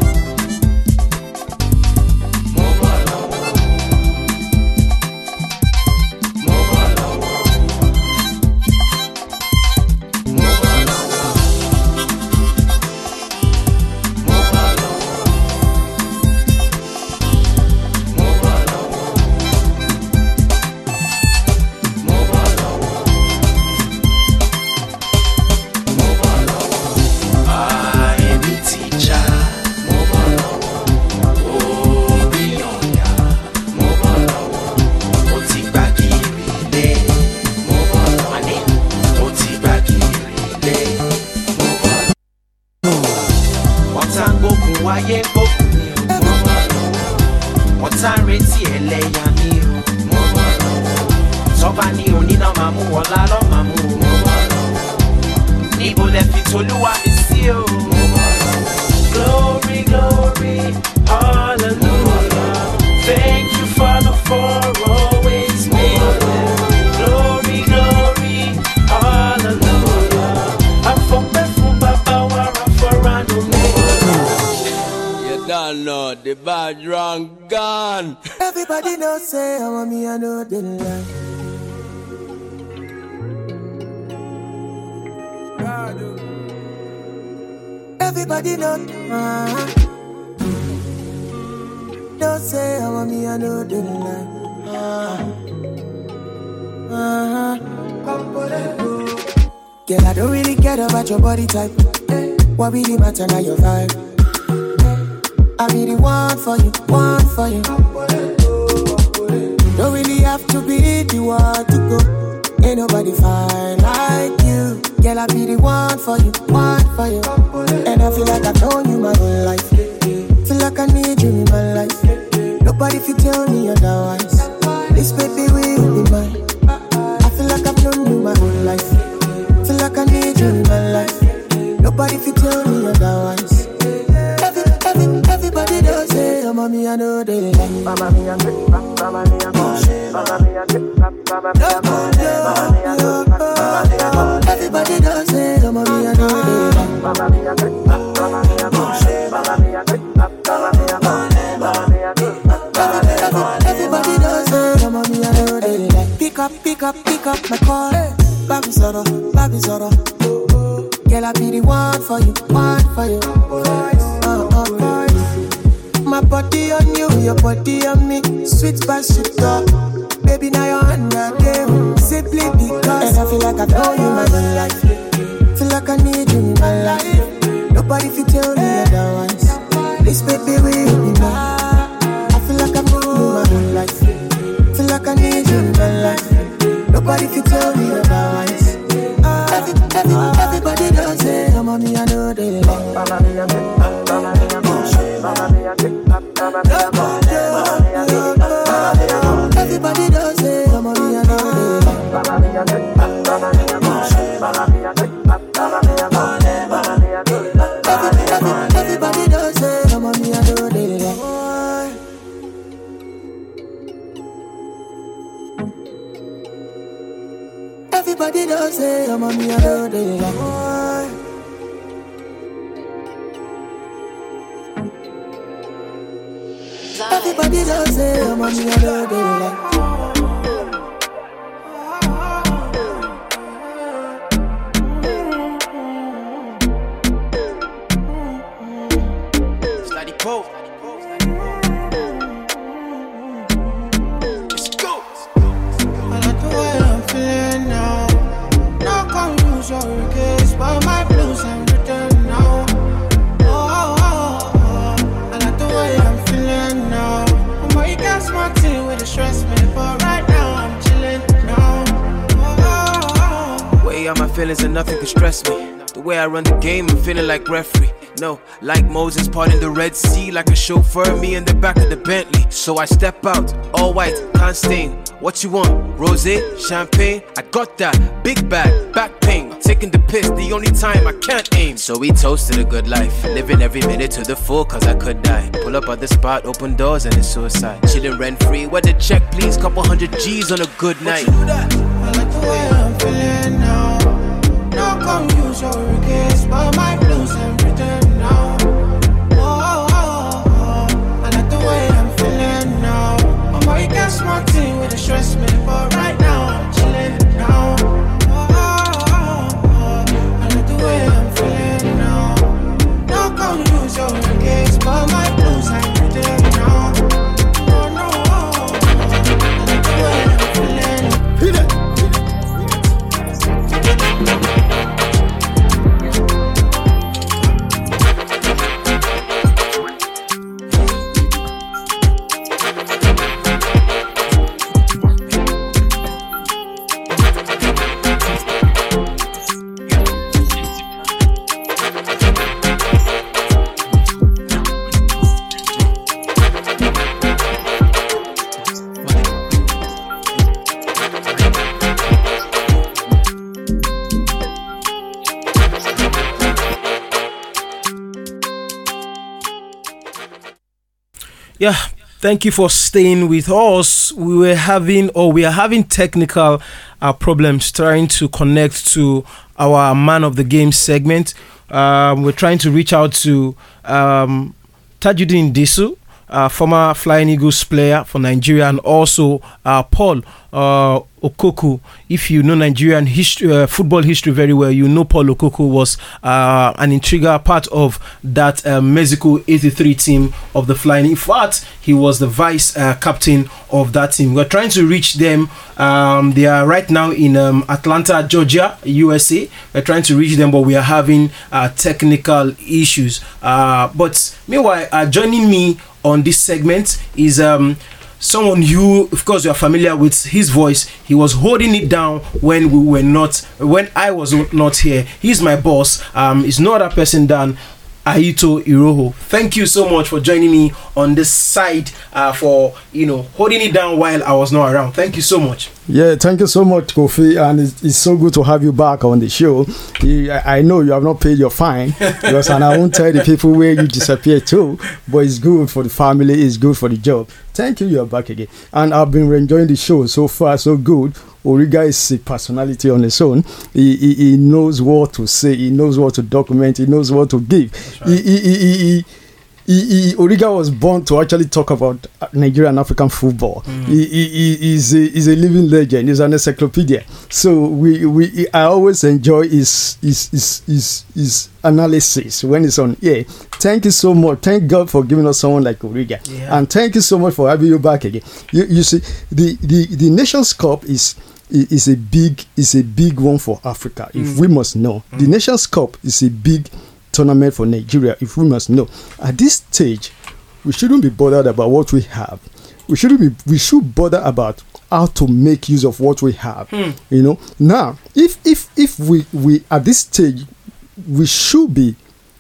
mo mọ̀ lọ́wọ́ mo mọ̀ lọ́wọ́ mo mọ̀ lọ́wọ́ mo mọ̀ lọ́wọ́ mo mọ̀ lọ́wọ́ mo mọ̀ lọ́wọ́ mo mọ̀ lọ́wọ́. Ah, èmi ti já. Mo mọ̀ lọ́wọ́ orí ọ̀yà. Mo mọ̀ lọ́wọ́ mo ti gbá kiri lé. Mo mọ̀ lọ́wọ́ àní mo ti gbá kiri lé. Mo mọ̀ lọ́wọ́ wọ́n tá ń gbógun wáyé gbógun mi o. Mo mọ̀ lọ́wọ́ wọ́n tá ń retí ẹlẹ́yà mi o. Mo mọ̀ lọ́wọ́ tọ́ba ní oníná máa mú wọlá lọ́ máa mú o. Mo mọ̀ lọ́wọ́ níbo lẹ fi tolúwa mi sí o. Mo mọ̀ lọ́wọ́ glory glory hallelujah thank you Father for always being there. Glory glory hallelujah afọ́pẹ́ fún bàbá wa afọ́ra mi. You don't know the bad wrong gone. Everybody know say I want me, I know they lie. Everybody know, uh-huh. Don't say I want me, I know they lie. Uh-huh. Uh-huh. Girl, I don't really care about your body type. What really matter now your vibe. I be the one for you, one for you. Don't really have to be the one to go. Ain't nobody fine like you. Girl, I be the one for you, one for you. And I feel like I've known you my whole life. Feel like I need you in my life. Nobody can tell me otherwise. This baby will be mine. I feel like I've known you my whole life. Feel like I need you in my life. Nobody can tell me otherwise. Every, every, everybody does say, oh, mommy, I know they like. Mama, me, I'm good. Mama, me, I'm good. Mama, me, I'm good. Mama, me, I'm good. Everybody does say, oh, mommy, I know they like. Mama, me, I'm good. Mama, me, I'm good. Mama, me, I'm good. Mama, me, I'm good. Mama, me, I'm good. Everybody does say, oh, mommy, I know they like. Pick up, pick up, pick up my call. Baby Zoro, Baby Zoro. Girl, I be the one for you, one for you. Uh, uh, uh. My body on you, your body on me. Sweet by sweet talk. Baby, now you're under them. Simply because I feel like I know you my whole life. Feel like I need you in my life. Nobody can tell me otherwise. This baby will be mine. I feel like I know you my whole life. Feel like I need you in my life. Nobody can tell me otherwise. Every, every, everybody does say, oh, mommy, I know they like. Mama, me, I'm good. Mama, me, I'm good. Mama, me, I'm good. Mama, me, I'm good. Everybody does say, oh, mommy, I know they like. Mama, me, I'm good. Mama, me, I'm good. Mama, me, I'm good. Mama, me, I'm good. Mama, me, I'm good. Everybody does say, oh, mommy, I know they like. Everybody does say, oh, mommy, I know they like. Everybody does say, oh, mommy, I know they like. Slidey Pope. Let's go. I like the way I'm feeling now. No confusion, case, but my blues I'm written now. Oh, oh, oh, oh. I like the way I'm feeling now. I'm my gas Martin with the stress me, but right now I'm chilling now. Oh, oh, oh. Way out my feelings and nothing can stress me. The way I run the game, I'm feeling like referee. No, like Moses parting the Red Sea, like a chauffeur, me in the back of the Bentley. So I step out, all white, can't stain. What you want? Rosé, champagne? I got that. Big bag, back pain. Taking the piss, the only time I can't aim. So we toasted a good life, living every minute to the full, cause I could die. Pull up at the spot, open doors, and it's suicide. Chilling rent free, where the check, please? Couple hundred G's on a good night. I like the way I'm feeling now. No confusion, case, but my blues I'm written now. Oh, oh, oh. I like the way I'm feeling now. I'm my gas Martin with the stress me, but right now I'm chilling now. Oh, oh, oh. I like the way I'm feeling now. No confusion, case, but my blues I'm written now. Oh, no, oh, oh. I like the way I'm feeling. Feel it. Yeah, thank you for staying with us. We were having, or we are having technical uh, problems trying to connect to our Man of the Game segment. Um, we're trying to reach out to um, Tajuddin Disu, uh, former Flying Eagles player for Nigeria, and also uh, Paul uh, Okoku. If you know Nigerian history, uh, football history very well, you know Paul Okoku was uh, an integral part of that uh, Mexico eighty-three team of the Flying. In fact, he was the vice uh, captain of that team. We're trying to reach them. Um, they are right now in um, Atlanta, Georgia, U S A. We're trying to reach them, but we are having uh, technical issues. Uh, but meanwhile, uh, joining me on this segment is um, someone you, of course, you are familiar with his voice. He was holding it down when we were not, when I was not here. He's my boss. Um, he's no other person than Aito Iroho. Thank you so much for joining me on this side uh, for, you know, holding it down while I was not around. Thank you so much. Yeah, thank you so much, Kofi, and it's, it's so good to have you back on the show. You, I, I know you have not paid your fine, because, and I won't tell the people where you disappear to, but it's good for the family, it's good for the job. Thank you, you're back again. And I've been enjoying the show so far, so good. Origa is a personality on his own. He, he, he knows what to say, he knows what to document, he knows what to give. Right. He, he, he, he, he, He, he, Origa was born to actually talk about Nigerian African football. Mm. He, he, he is a, he's a living legend. He's an encyclopedia. So we, we I always enjoy his his, his his his analysis when it's on air. Thank you so much. Thank God for giving us someone like Origa. Yeah. And thank you so much for having you back again. You, you see, the, the, the Nations Cup is is a big is a big one for Africa. Mm. If we must know, mm. the Nations Cup is a big tournament for Nigeria, if we must know. At this stage, we shouldn't be bothered about what we have. We shouldn't be we should bother about how to make use of what we have. Hmm. You know. Now, if if if we, we at this stage we should be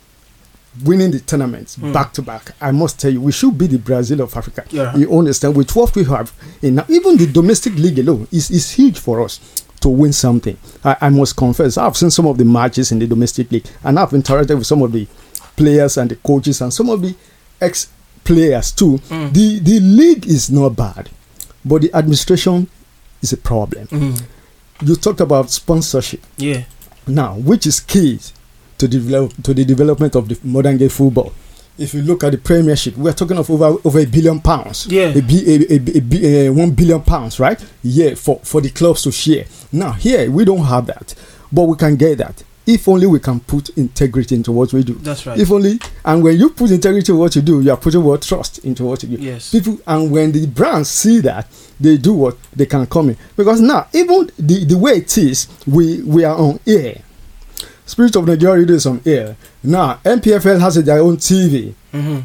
winning the tournaments hmm. back to back. I must tell you, we should be the Brazil of Africa. Yeah. You understand? With what we have, and now even the domestic league alone is, is huge for us to win something. I, I must confess, I've seen some of the matches in the domestic league, and I've interacted with some of the players and the coaches and some of the ex-players too. Mm. The the league is not bad, but the administration is a problem. Mm. You talked about sponsorship. Yeah. Now, which is key to develop to the development of the modern day football. If you look at the Premiership, we're talking of over over a billion pounds. Yeah, a, a, a, a, a, a one billion pounds, right? Yeah, for for the clubs to share. Now here we don't have that, but we can get that if only we can put integrity into what we do. That's right. If only, and when you put integrity in what you do, you are putting what trust into what you do. Yes. People, and when the brands see that, they do what they can come in, because now even the the way it is, we we are on air. Spirit of Nigeria Radio is on air. Now, N P F L has their own T V, mm-hmm.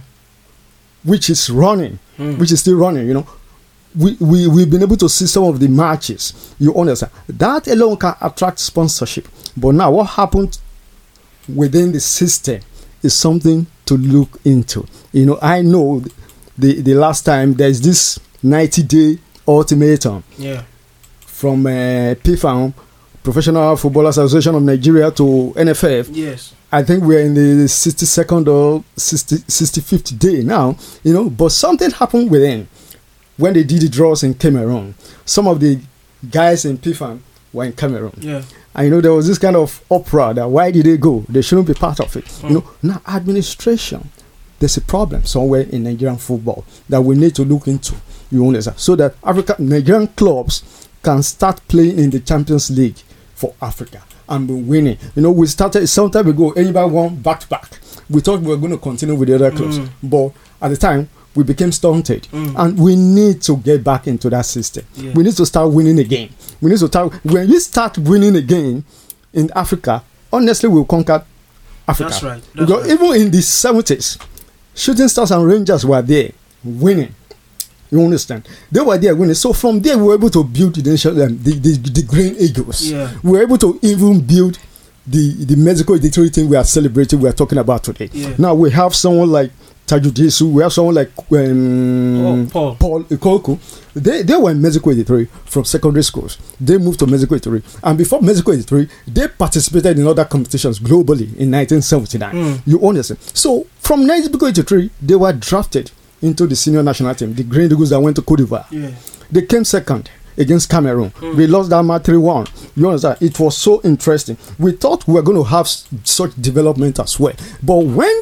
which is running, mm. which is still running, you know. We, we, we've been able to see some of the matches. You understand? That alone can attract sponsorship. But now, what happened within the system is something to look into. You know, I know the, the last time there's this ninety-day ultimatum yeah. from uh, P F A M, Professional Football Association of Nigeria, to N F F. Yes. I think we're in the sixty-second or sixty-fifth day now, you know, but something happened within when they did the draws in Cameroon. Some of the guys in P F A M were in Cameroon. Yeah. And, you know, there was this kind of uproar that why did they go? They shouldn't be part of it. Mm. You know, now administration, there's a problem somewhere in Nigerian football that we need to look into, you understand, so that Africa, Nigerian clubs can start playing in the Champions League for Africa and be winning. You know, we started some time ago, anybody won back to back. We thought we were going to continue with the other clubs, mm. but at the time we became stunted, mm. and we need to get back into that system. Yeah. We need to start winning again. We need to start when we start winning again in Africa. Honestly, we'll conquer Africa. That's right. That's because right. Even in the seventies, Shooting Stars and Rangers were there winning. You understand? They were there winning. So from there, we were able to build the um, the, the, the Green Eagles. Yeah. We were able to even build the, the Mexico editorial thing we are celebrating, we are talking about today. Yeah. Now we have someone like Tajudisu, we have someone like um, oh, Paul Paul Ikoko. They, they were in Mexico editorial from secondary schools. They moved to Mexico editorial. And before Mexico editorial, they participated in other competitions globally in nineteen seventy-nine. Mm. You understand? So from Mexico editorial, they were drafted into the senior national team, the Green Eagles that went to Cote d'Ivoire. Yeah. They came second against Cameroon. Mm. We lost that match three one. You understand? It was so interesting. We thought we were going to have such development as well. But when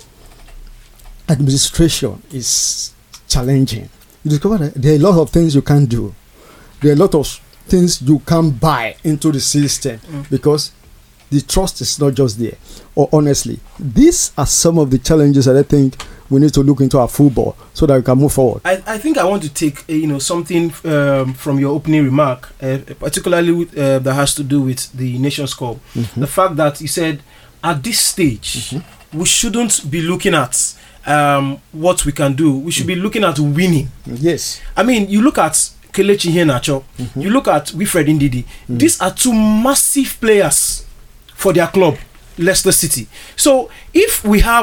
administration is challenging, you discover that there are a lot of things you can't do. There are a lot of things you can't buy into the system mm. because the trust is not just there. Or honestly, these are some of the challenges that I think we need to look into our football so that we can move forward. I, I think I want to take uh, you know something um, from your opening remark, uh, particularly with, uh, that has to do with the Nations Cup. Mm-hmm. The fact that you said at this stage mm-hmm. we shouldn't be looking at um, what we can do. We should mm-hmm. be looking at winning. Yes. I mean, you look at Kelechi Iheanacho, mm-hmm. you look at Wilfred Ndidi. Mm-hmm. These are two massive players for their club, Leicester City. So if we have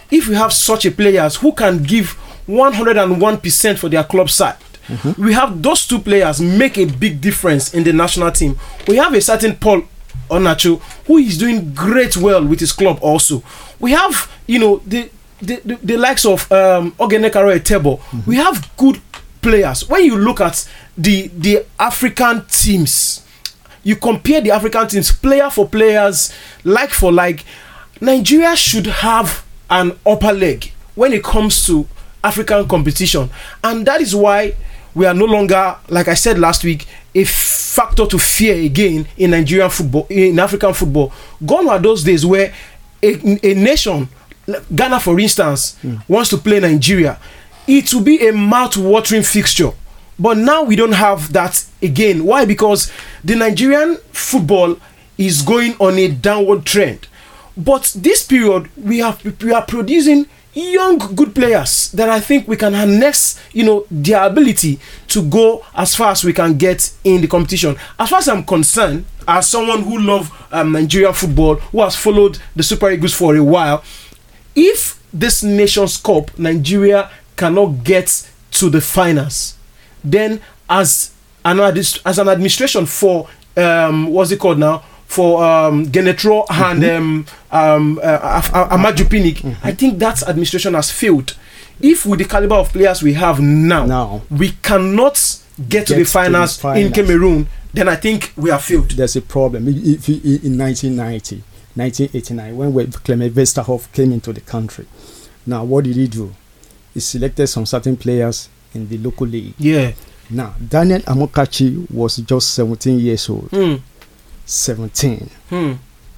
if we have such a players who can give one hundred one percent for their club side, mm-hmm. we have those two players make a big difference in the national team. We have a certain Paul Onacho who is doing great well with his club also. We have, you know, the the, the, the likes of um, Ogenekaro Etebo. Mm-hmm. We have good players. When you look at the the African teams, you compare the African teams player for players, like for like, Nigeria should have an upper leg when it comes to African competition, and that is why we are no longer, like I said last week, a factor to fear again in Nigerian football, in African football. Gone are those days where a, a nation, Ghana for instance, mm. wants to play Nigeria. It will be a mouth-watering fixture. But now we don't have that again. Why? Because the Nigerian football is going on a downward trend. But this period, we have we are producing young, good players that I think we can harness, you know, their ability to go as far as we can get in the competition. As far as I'm concerned, as someone who loves um, Nigerian football, who has followed the Super Eagles for a while, if this Nations Cup, Nigeria cannot get to the finals, then as an, as an administration for, um, what's it called now? For um, Genetro and um, um, uh, Amaju Pinnick, mm-hmm. I think that administration has failed. If with the caliber of players we have now, now we cannot get, get to the finals, to the finals in Cameroon, then I think we have failed. There's a problem. If you, in nineteen ninety, nineteen eighty-nine, when Clement Westerhoff came into the country, now what did he do? He selected some certain players in the local league. Yeah. Now, Daniel Amokachi was just seventeen years old. Mm. seventeen. Hmm.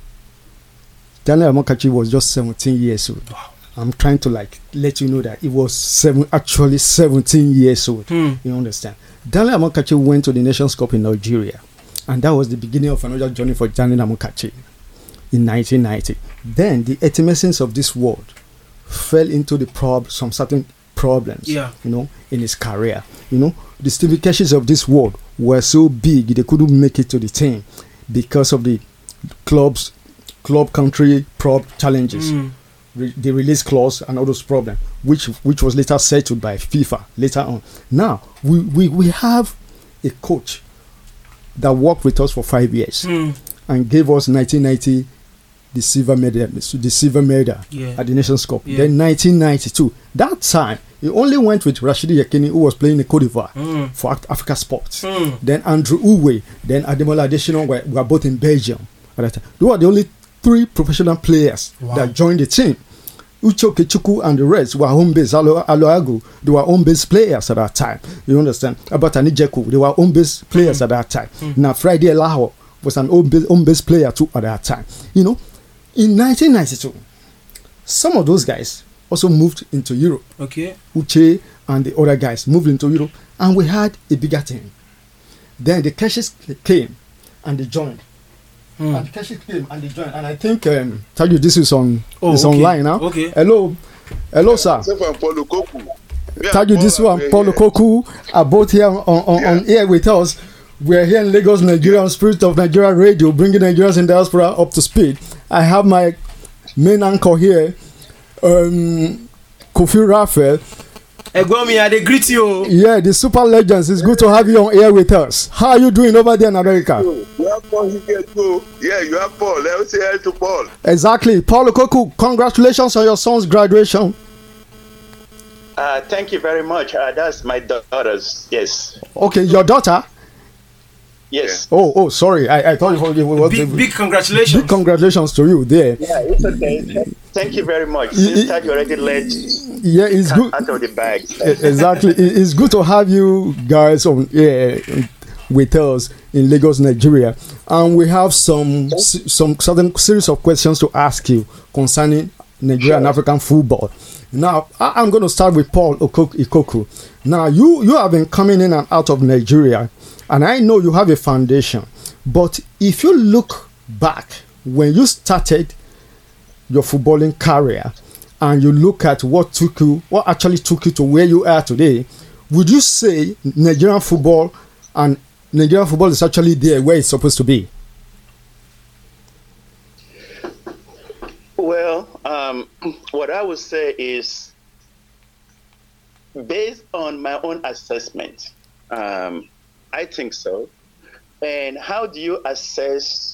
Daniel Amokachi was just seventeen years old. Wow. I'm trying to like let you know that it was seven, actually seventeen years old. Hmm. You understand? Daniel Amokachi went to the Nations Cup in Nigeria, and that was the beginning of another journey for Daniel Amokachi in nineteen ninety. Then the etimations of this world fell into the prob some certain problems. Yeah. You know, in his career. You know, the stipulations of this world were so big they couldn't make it to the team, because of the club's club country prob challenges, mm. Re- the release clause and all those problems, which which was later settled by FIFA later on. Now we, we, we have a coach that worked with us for five years mm. and gave us nineteen ninety the silver medal, the silver medal yeah. at the Nations Cup. Yeah. Then nineteen ninety-two, that time he only went with Rashidi Yekini, who was playing in Cote d'Ivoire mm. for Africa Sports. Mm. Then Andrew Uwe, then Ademola Adesina were, were both in Belgium at that time. They were the only three professional players wow. that joined the team. Ucho Kechuku and the rest were home-based. Alo Aloagu, they were home-based players at that time. You understand? Abatani Jeku, they were home-based players mm. at that time. Mm. Now Friday Elaho was an home-based, home-based player too at that time. You know, in nineteen ninety-two, some of those guys also moved into Europe. Okay. Uche and the other guys moved into Europe, and we had a bigger team. Then the Keshes came and they joined. Mm. And the Keshes came and they joined. And I think, um, tell you this is on oh, it's okay. online now. Okay. Hello. Hello, sir. Tell you this one, Paulo Koku are both here on, on, yeah. on air with us. We're here in Lagos, Nigeria, on Spirit of Nigeria Radio, bringing Nigerians in diaspora up to speed. I have my main anchor here, um, Kofi Raphael. Egwami, I dey greet you. Yeah, the super legends. It's good to have you on air with us. How are you doing over there in America? You have Paul here too. Yeah, you have Paul. Let us say hello to Paul. Exactly. Paulo Koku, congratulations on your son's graduation. Uh, thank you very much. Uh, that's my daughter's. Yes. Okay, your daughter? Yes. Oh, oh, sorry. I, I thought you were big, big congratulations. Big congratulations to you there. Yeah, it's okay. Thank you very much. Since that you already let yeah, it's good out of the bag. Exactly. It's good to have you guys on yeah, with us in Lagos, Nigeria, and we have some some certain series of questions to ask you concerning Nigeria sure. and African football. Now, I, I'm going to start with Paul Ikoku. Now, you you have been coming in and out of Nigeria. And I know you have a foundation, but if you look back when you started your footballing career and you look at what took you, what actually took you to where you are today, would you say Nigerian football and Nigerian football is actually there where it's supposed to be? Well, um, what I would say is, based on my own assessment, um, I think so. And how do you assess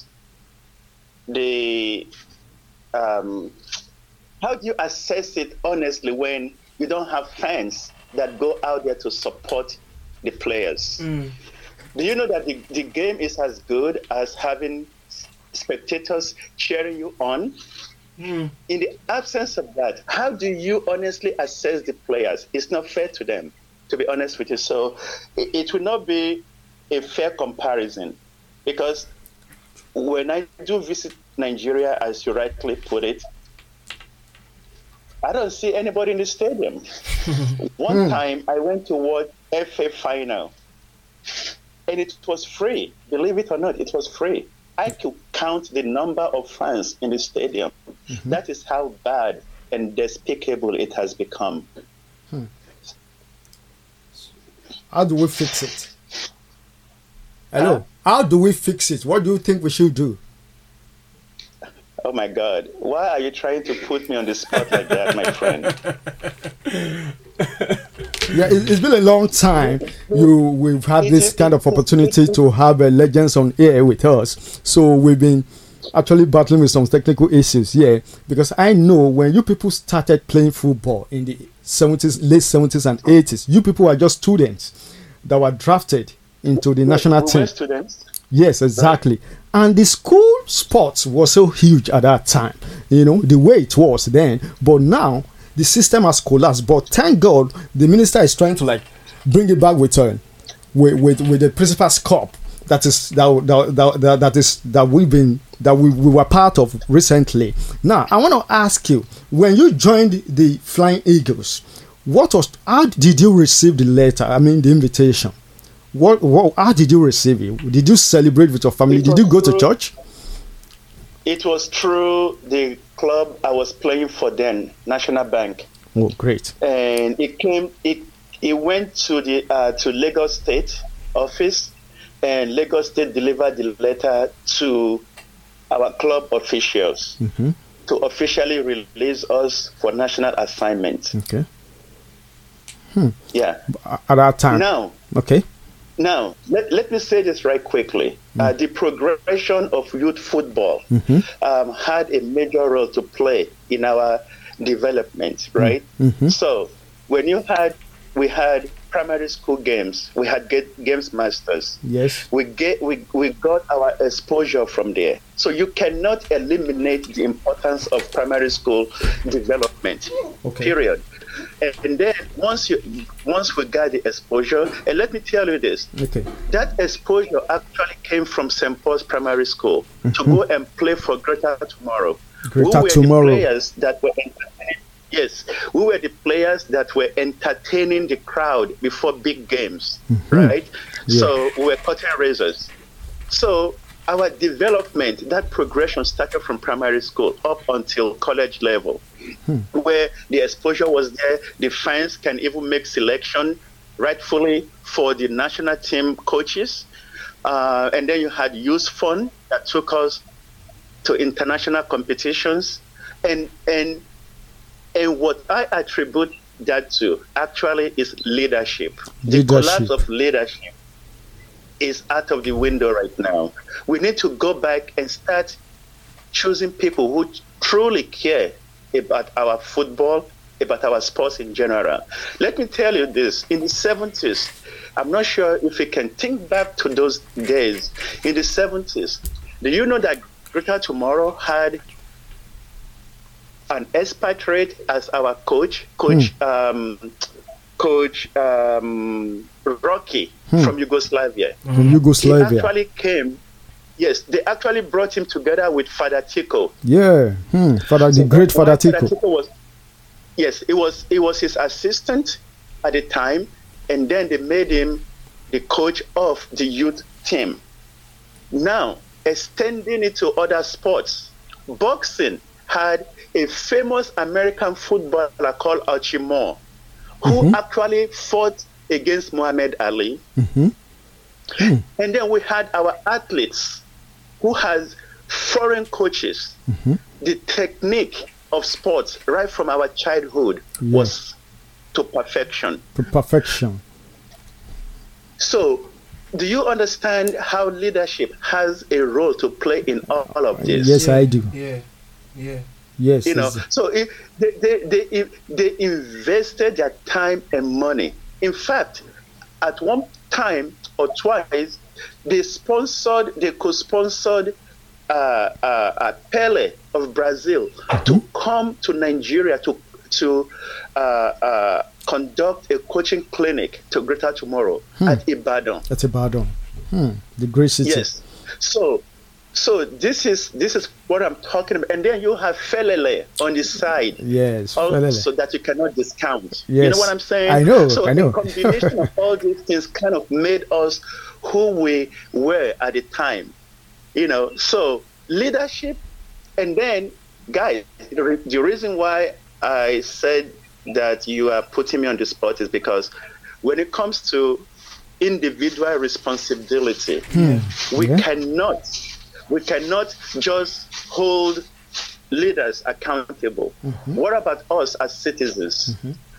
the, um, how do you assess it honestly when you don't have fans that go out there to support the players? Mm. Do you know that the, the game is as good as having spectators cheering you on? Mm. In the absence of that, how do you honestly assess the players? It's not fair to them, to be honest with you. So it, it will not be a fair comparison, because when I do visit Nigeria, as you rightly put it, I don't see anybody in the stadium. One time I went to watch F A final, and it was free. Believe it or not, it was free. I could count the number of fans in the stadium. Mm-hmm. That is how bad and despicable it has become. Hmm. How do we fix it? Hello. Uh, How do we fix it? What do you think we should do? Oh my God. Why are you trying to put me on the spot like that, my friend? Yeah, it, it's been a long time. You, we've had this kind of opportunity to have uh, legends on air with us. So we've been actually battling with some technical issues here, because I know when you people started playing football in the seventies, late seventies and eighties, you people were just students that were drafted into the national we team. Were students. Yes, exactly. And the school sports was so huge at that time, you know, the way it was then. But now the system has collapsed. But thank God the minister is trying to like bring it back with uh, with, with with the Principal's Cup that is that that, that, that is that we've been that we, we were part of recently. Now I want to ask you, when you joined the Flying Eagles, what was how did you receive the letter? I mean the invitation. What, what how did you receive it? Did you celebrate with your family? Did you go to church? It was through the club I was playing for then, National Bank. Oh, great! And it came. It it went to the uh, to Lagos State office, and Lagos State delivered the letter to our club officials mm-hmm. to officially release us for national assignment. Okay. Hmm. Yeah. At that time. Now. Okay. Now, let, let me say this right quickly. Mm. Uh, the progression of youth football mm-hmm. um, had a major role to play in our development, right? Mm-hmm. So, when you had, we had primary school games, we had get, games masters. Yes. We get, we, we got our exposure from there. So you cannot eliminate the importance of primary school development. Okay. Period. And then once you once we got the exposure, and let me tell you this, okay. that exposure actually came from Saint Paul's Primary School mm-hmm. to go and play for Greater Tomorrow. Greater we were Tomorrow. The players that were entertaining, yes, we were the players that were entertaining the crowd before big games, mm-hmm. right? Yeah. So we were cutting razors. So our development, that progression started from primary school up until college level. Hmm. Where the exposure was there, the fans can even make selection rightfully for the national team coaches. Uh, and then you had youth fund that took us to international competitions. And and and what I attribute that to actually is leadership. The leadership. collapse of leadership is out of the window right now. We need to go back and start choosing people who truly care about our football, about our sports in general. Let me tell you this, in the seventies, I'm not sure if you can think back to those days. In the seventies, do you know that Greater Tomorrow had an expatriate as our coach, Coach hmm. um, Coach um, Rocky hmm. from Yugoslavia. From Yugoslavia. He actually came. Yes, they actually brought him together with Father Tico. Yeah, hmm. Father, so the great Father Tico. Father Tico was, yes, it was it was his assistant at the time, and then they made him the coach of the youth team. Now, extending it to other sports, boxing had a famous American footballer called Archie Moore, who mm-hmm. actually fought against Muhammad Ali. Mm-hmm. Mm. And then we had our athletes who has foreign coaches mm-hmm. the technique of sports right from our childhood Yeah. was to perfection. To perfection. So, do you understand how leadership has a role to play in all, all of this? Yes, I do. Yeah, yeah. Yes. You know, it's- so if they, they, they, they invested their time and money. In fact, at one time or twice, they sponsored, they co-sponsored uh, uh, uh, Pele of Brazil to come to Nigeria to to uh, uh, conduct a coaching clinic to Greater Tomorrow Hmm. at Ibadan. That's about it. Hmm. The great city. Yes. So, so this is this is what I'm talking about. And then you have Felele on the side. Yes. Also Felele. that you cannot discount. You know Yes. what I'm saying? I know, So I know. the combination of all these things kind of made us who we were at the time. You know, so leadership, and then guys, the, re- the reason why I said that you are putting me on the spot is because when it comes to individual responsibility, we Yeah. cannot we cannot just hold leaders accountable. What about us as citizens?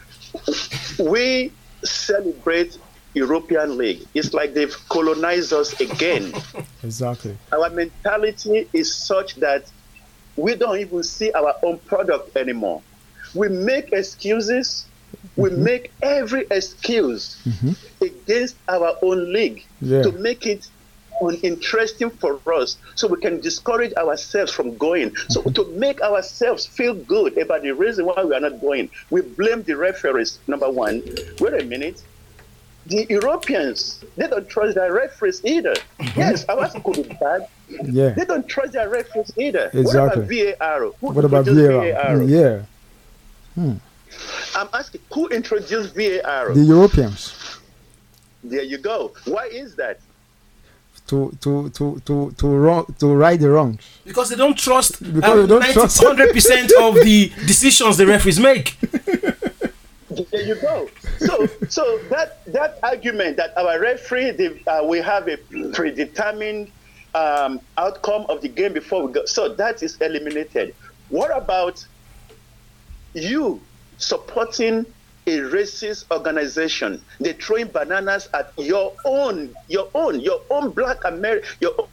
We celebrate European League. It's like they've colonized us again. Exactly. Our mentality is such that we don't even see our own product anymore. We make excuses. We make every excuse against our own league Yeah. to make it uninteresting for us, so we can discourage ourselves from going. So to make ourselves feel good about the reason why we are not going, we blame the referees. Number one, wait a minute. The Europeans, they don't trust their referees either. Yes, ours could be bad. Yeah. They don't trust their referees either. Exactly. What about V A R? Who What about V introduced A R? Yeah. Hmm. I'm asking, who introduced V A R? The Europeans. There you go. Why is that? To to to to to wrong to right the wrongs. Because they don't trust Because um, they don't ninety, trust- one hundred percent of the decisions the referees make. There you go. So, so that that argument that our referee, they, uh, we have a predetermined um, outcome of the game before we go. So that is eliminated. What about you supporting a racist organization? They're throwing bananas at your own, your own, your own black American, your own.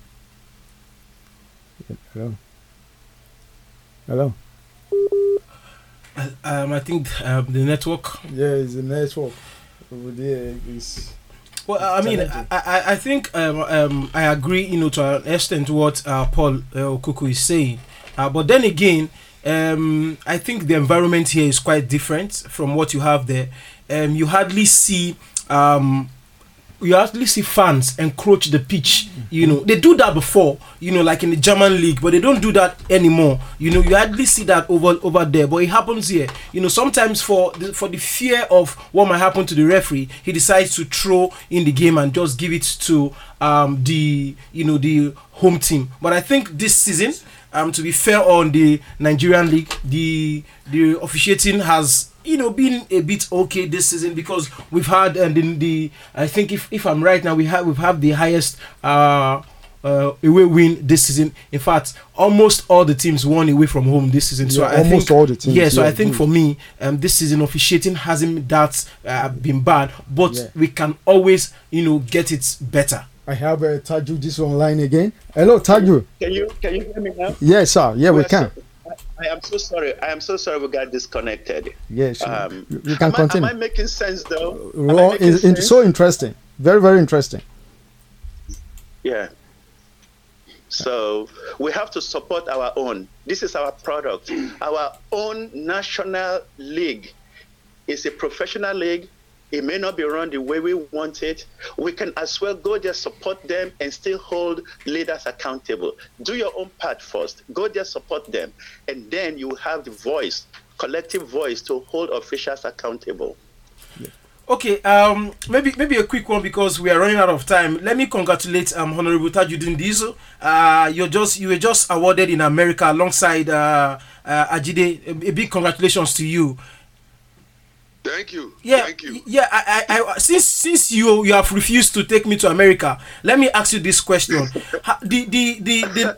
Hello. Hello. Um, I think um, the network. Yeah, it's a network over there. It's Well, I mean, I, I, I think um, um, I agree, you know, to an extent what uh, Paul uh, Okuku is saying. Uh, but then again, um, I think the environment here is quite different from what you have there. Um, you hardly see um, you hardly see fans encroach the pitch. You know, they do that before, you know, like in the German league, but they don't do that anymore. You know, you hardly see that over over there, but it happens here. You know, sometimes for the, for the fear of what might happen to the referee, he decides to throw in the game and just give it to um, the you know the home team. But I think this season, um, to be fair on the Nigerian league, the the officiating has, you know, been a bit okay this season, because we've had and in the I think if, if I'm right now, we have we've had the highest uh, uh, away win this season. In fact, almost all the teams won away from home this season. So Yeah, I almost think, all the teams, Yeah, so yeah, I think good. for me, um, this season officiating hasn't that uh, been bad, but Yeah. we can always, you know, get it better. I have uh, Taju this online again. Hello, Taju. Can you can you hear me now? Yes, sir. Yeah, we are can. so- I, I am so sorry. I am so sorry we got disconnected. Yes, Um, you you can am I- continue. am I making sense though? Am I Well, making it's, it's sense? so interesting. Very, very interesting. Yeah. So we have to support our own. This is our product. Our own national league is a professional league. It may not be run the way we want it. We can as well go there, support them, and still hold leaders accountable. Do your own part first. Go there, support them, and then you have the voice, collective voice, to hold officials accountable. Okay, um, maybe maybe a quick one because we are running out of time. Let me congratulate um Honorable Tajudeen Diesel. Uh, you're just you were just awarded in America alongside uh, uh Ajide. A, a big congratulations to you. Thank you. Yeah, Thank you. yeah. I, I, I, since since you you have refused to take me to America, let me ask you this question: Ha, the the the the.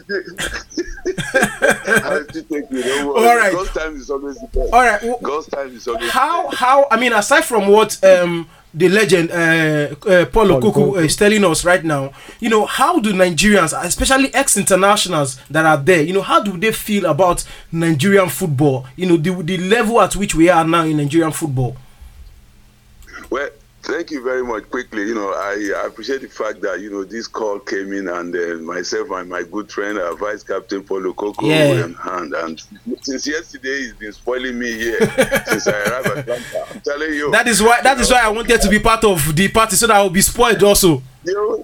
the I have to take you. Don't worry. All right. God's time is always the best. All right. God's time is always. How the best. how I mean, aside from what um the legend uh, uh, Paul Okoku is telling us right now, you know, how do Nigerians, especially ex-internationals that are there, you know, how do they feel about Nigerian football? You know, the the level at which we are now in Nigerian football. Well, thank you very much. Quickly, you know, I, I appreciate the fact that, you know, this call came in, and uh, myself and my good friend, uh, Vice Captain Paul Okoku, Yeah. and, and and since yesterday he's been spoiling me here since I arrived at Atlanta. I'm telling you. That is why that is why I wanted to be part of the party, so that I will be spoiled also. You,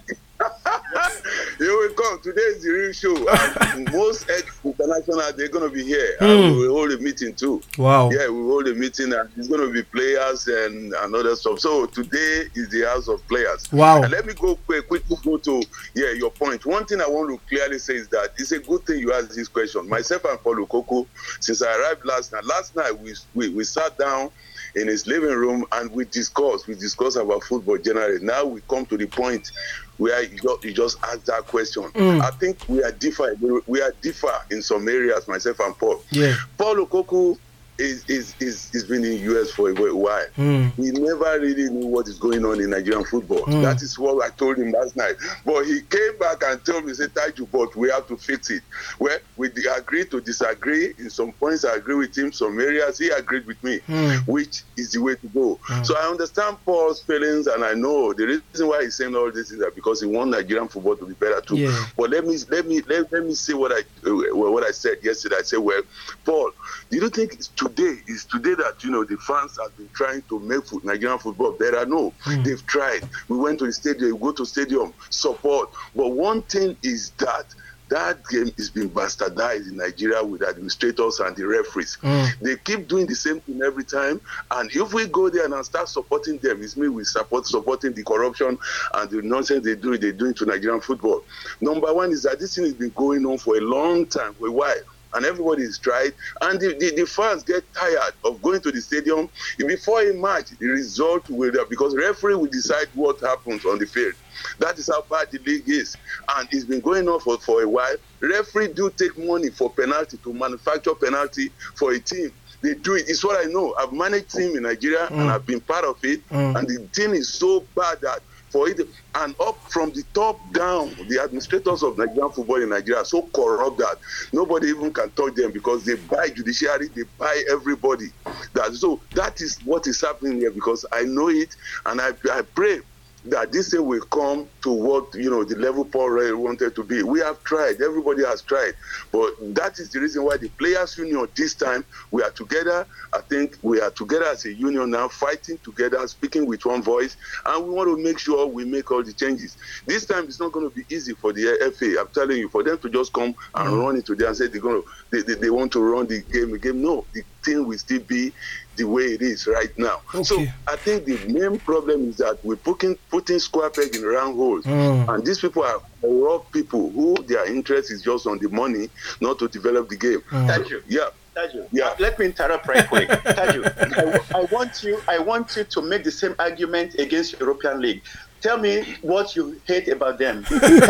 you will come. Today is the real show. And most ex-international, they're going to be here. Hmm. And we will hold a meeting too. Wow. Yeah, we will hold a meeting, and it's going to be players and, and other stuff. So today is the house of players. Wow. And let me go quick, quickly go to yeah your point. One thing I want to clearly say is that it's a good thing you asked this question. Myself and Paul Okoku, since I arrived last night, last night we we, we sat down in his living room and we discussed, we discussed about football generally. Now we come to the point where you just, you just asked that question. Mm. I think we are differ, we are differ in some areas, myself and Paul. Yeah. Paul Okoku is is is is been in the U S for a while. Mm. He never really knew what is going on in Nigerian football. Mm. That is what I told him last night. But he came back and told me, "Say, Taju, but we have to fix it." Well, we agreed to disagree. In some points, I agree with him. Some areas, he agreed with me, Mm. which is the way to go. Mm. So I understand Paul's feelings, and I know the reason why he's saying all this is that because he wants Nigerian football to be better too. Yeah. But let me let me let, let me say what I uh, what I said yesterday. I said, well, Paul, do you think it's today is today that you know the fans have been trying to make foot, Nigerian football better? No, Mm. they've tried. We went to the stadium, we go to stadium, support. But one thing is that that game is being bastardized in Nigeria with administrators and the referees. Mm. They keep doing the same thing every time. And if we go there and start supporting them, it's me we support supporting the corruption and the nonsense they do, they do to Nigerian football. Number one is that this thing has been going on for a long time, for a while. And everybody is tried, and the, the, the fans get tired of going to the stadium. Before a match, the result will, because referee will decide what happens on the field. That is how bad the league is, and it's been going on for, for a while. Referee do take money for penalty, to manufacture penalty for a team. They do it. It's what I know. I've managed team in Nigeria, Mm. and I've been part of it, Mm. and the team is so bad that for it, and up from the top down, the administrators of Nigerian football in Nigeria are so corrupt that nobody even can touch them because they buy judiciary, they buy everybody. That so that is what is happening here, because I know it, and I, I pray that this thing will come to what, you know, the level Paul Ray wanted to be. We have tried, everybody has tried, but that is the reason why the Players Union this time, we are together. I think we are together as a union now, fighting together, speaking with one voice, and we want to make sure we make all the changes. This time it's not going to be easy for the F A. I'm telling you, for them to just come and mm. run into there and say they're going to, they, they, they want to run the game again. No, the thing will still be the way it is right now. Okay. So I think the main problem is that we're putting, putting square peg in round holes. Mm. And these people are corrupt people who their interest is just on the money, not to develop the game. Mm. Thank you. Yeah. Taju, Yeah. let me interrupt right quick. Taju, I, I want you I want you to make the same argument against European League. Tell me what you hate about them.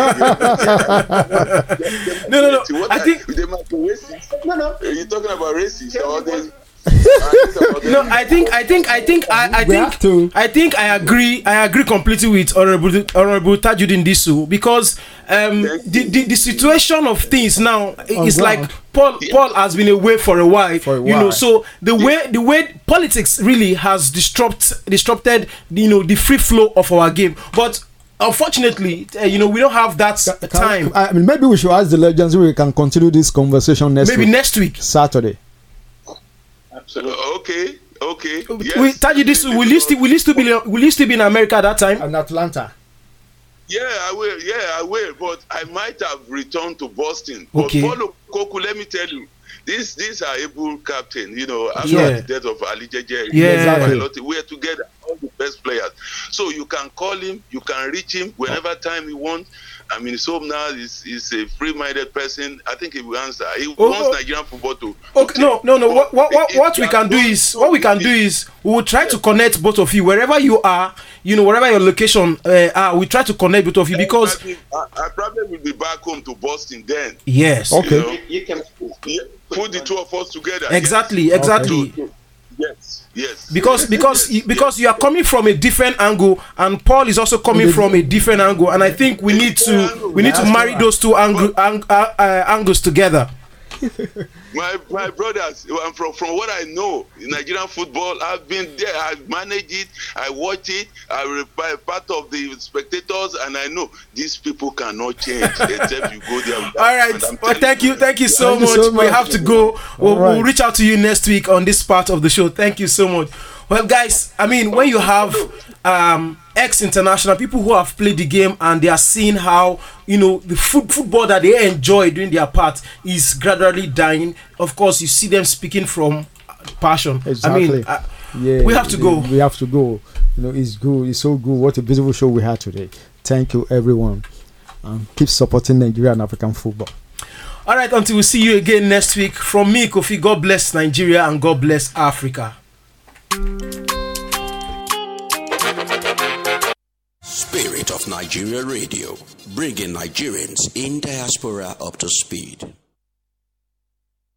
No, no, no. What I are- think they might be racist. No, no. Are you talking about racist Tell or me they? what- no. I think I think I think I, I We have think to. I think I agree. I agree completely with Honorable Honorable Tajudeen Disu, because um Thank the, you. the the situation of things now is like ground. Paul Paul has been away for a while. For a You know, while. so the way the way politics really has disrupt disrupted you know the free flow of our game, but. Unfortunately, uh, you know, we don't have that Can- time. I mean, maybe we should ask the legends if we can continue this conversation next Maybe week, next week. Saturday. Absolutely. Okay, okay. Yes. Yes. Taji, this will you still will you still be will you still be in America at that time? And Atlanta. Yeah, I will. Yeah, I will. But I might have returned to Boston. Okay. But Paulo Koku, let me tell you, these these are able captain. You know, after Yeah. the death of Ali Jeje, Yeah. Exactly. we are together, all the best players. So you can call him, you can reach him whenever time you want. I mean, so now he's, he's a free-minded person. I think he will answer. He Oh, wants oh. Nigerian football to. Okay, no, no, no. What, what, what, If- what if we can do you are is, what we can do is, we will try to connect both of you wherever you are. You know, wherever your location uh, are, we try to connect both of you because Probably- I, I probably will be back home to Boston then. yes, Okay. You know? You, you can. Yeah, put the two of us together. exactly, exactly. Yes. Yes. Yes. Because yes, because yes, because yes. you are coming from a different angle, and Paul is also coming from a different angle, and I think we need to we need to marry those two angle, ang, uh, uh, angles together. My my brothers, um, from from what I know in Nigerian football, I've been there. I manage it. I watch it. I am part of the spectators, and I know these people cannot change except you go there. All right. Well, thank you. Thank you so Thank you much. so We much. have to go. We'll, All right. we'll reach out to you next week on this part of the show. Thank you so much. Well, guys, I mean, when you have um, ex-international people who have played the game and they are seeing how, you know, the foot, football that they enjoy during their part is gradually dying, of course, you see them speaking from passion. Exactly. I mean, uh, Yeah, we have to go. We have to go. You know, it's good. It's so good. What a beautiful show we had today. Thank you, everyone. Um, keep supporting Nigeria and African football. All right, until we see you again next week. From me, Kofi, God bless Nigeria and God bless Africa. Spirit of Nigeria Radio, bringing Nigerians in diaspora up to speed.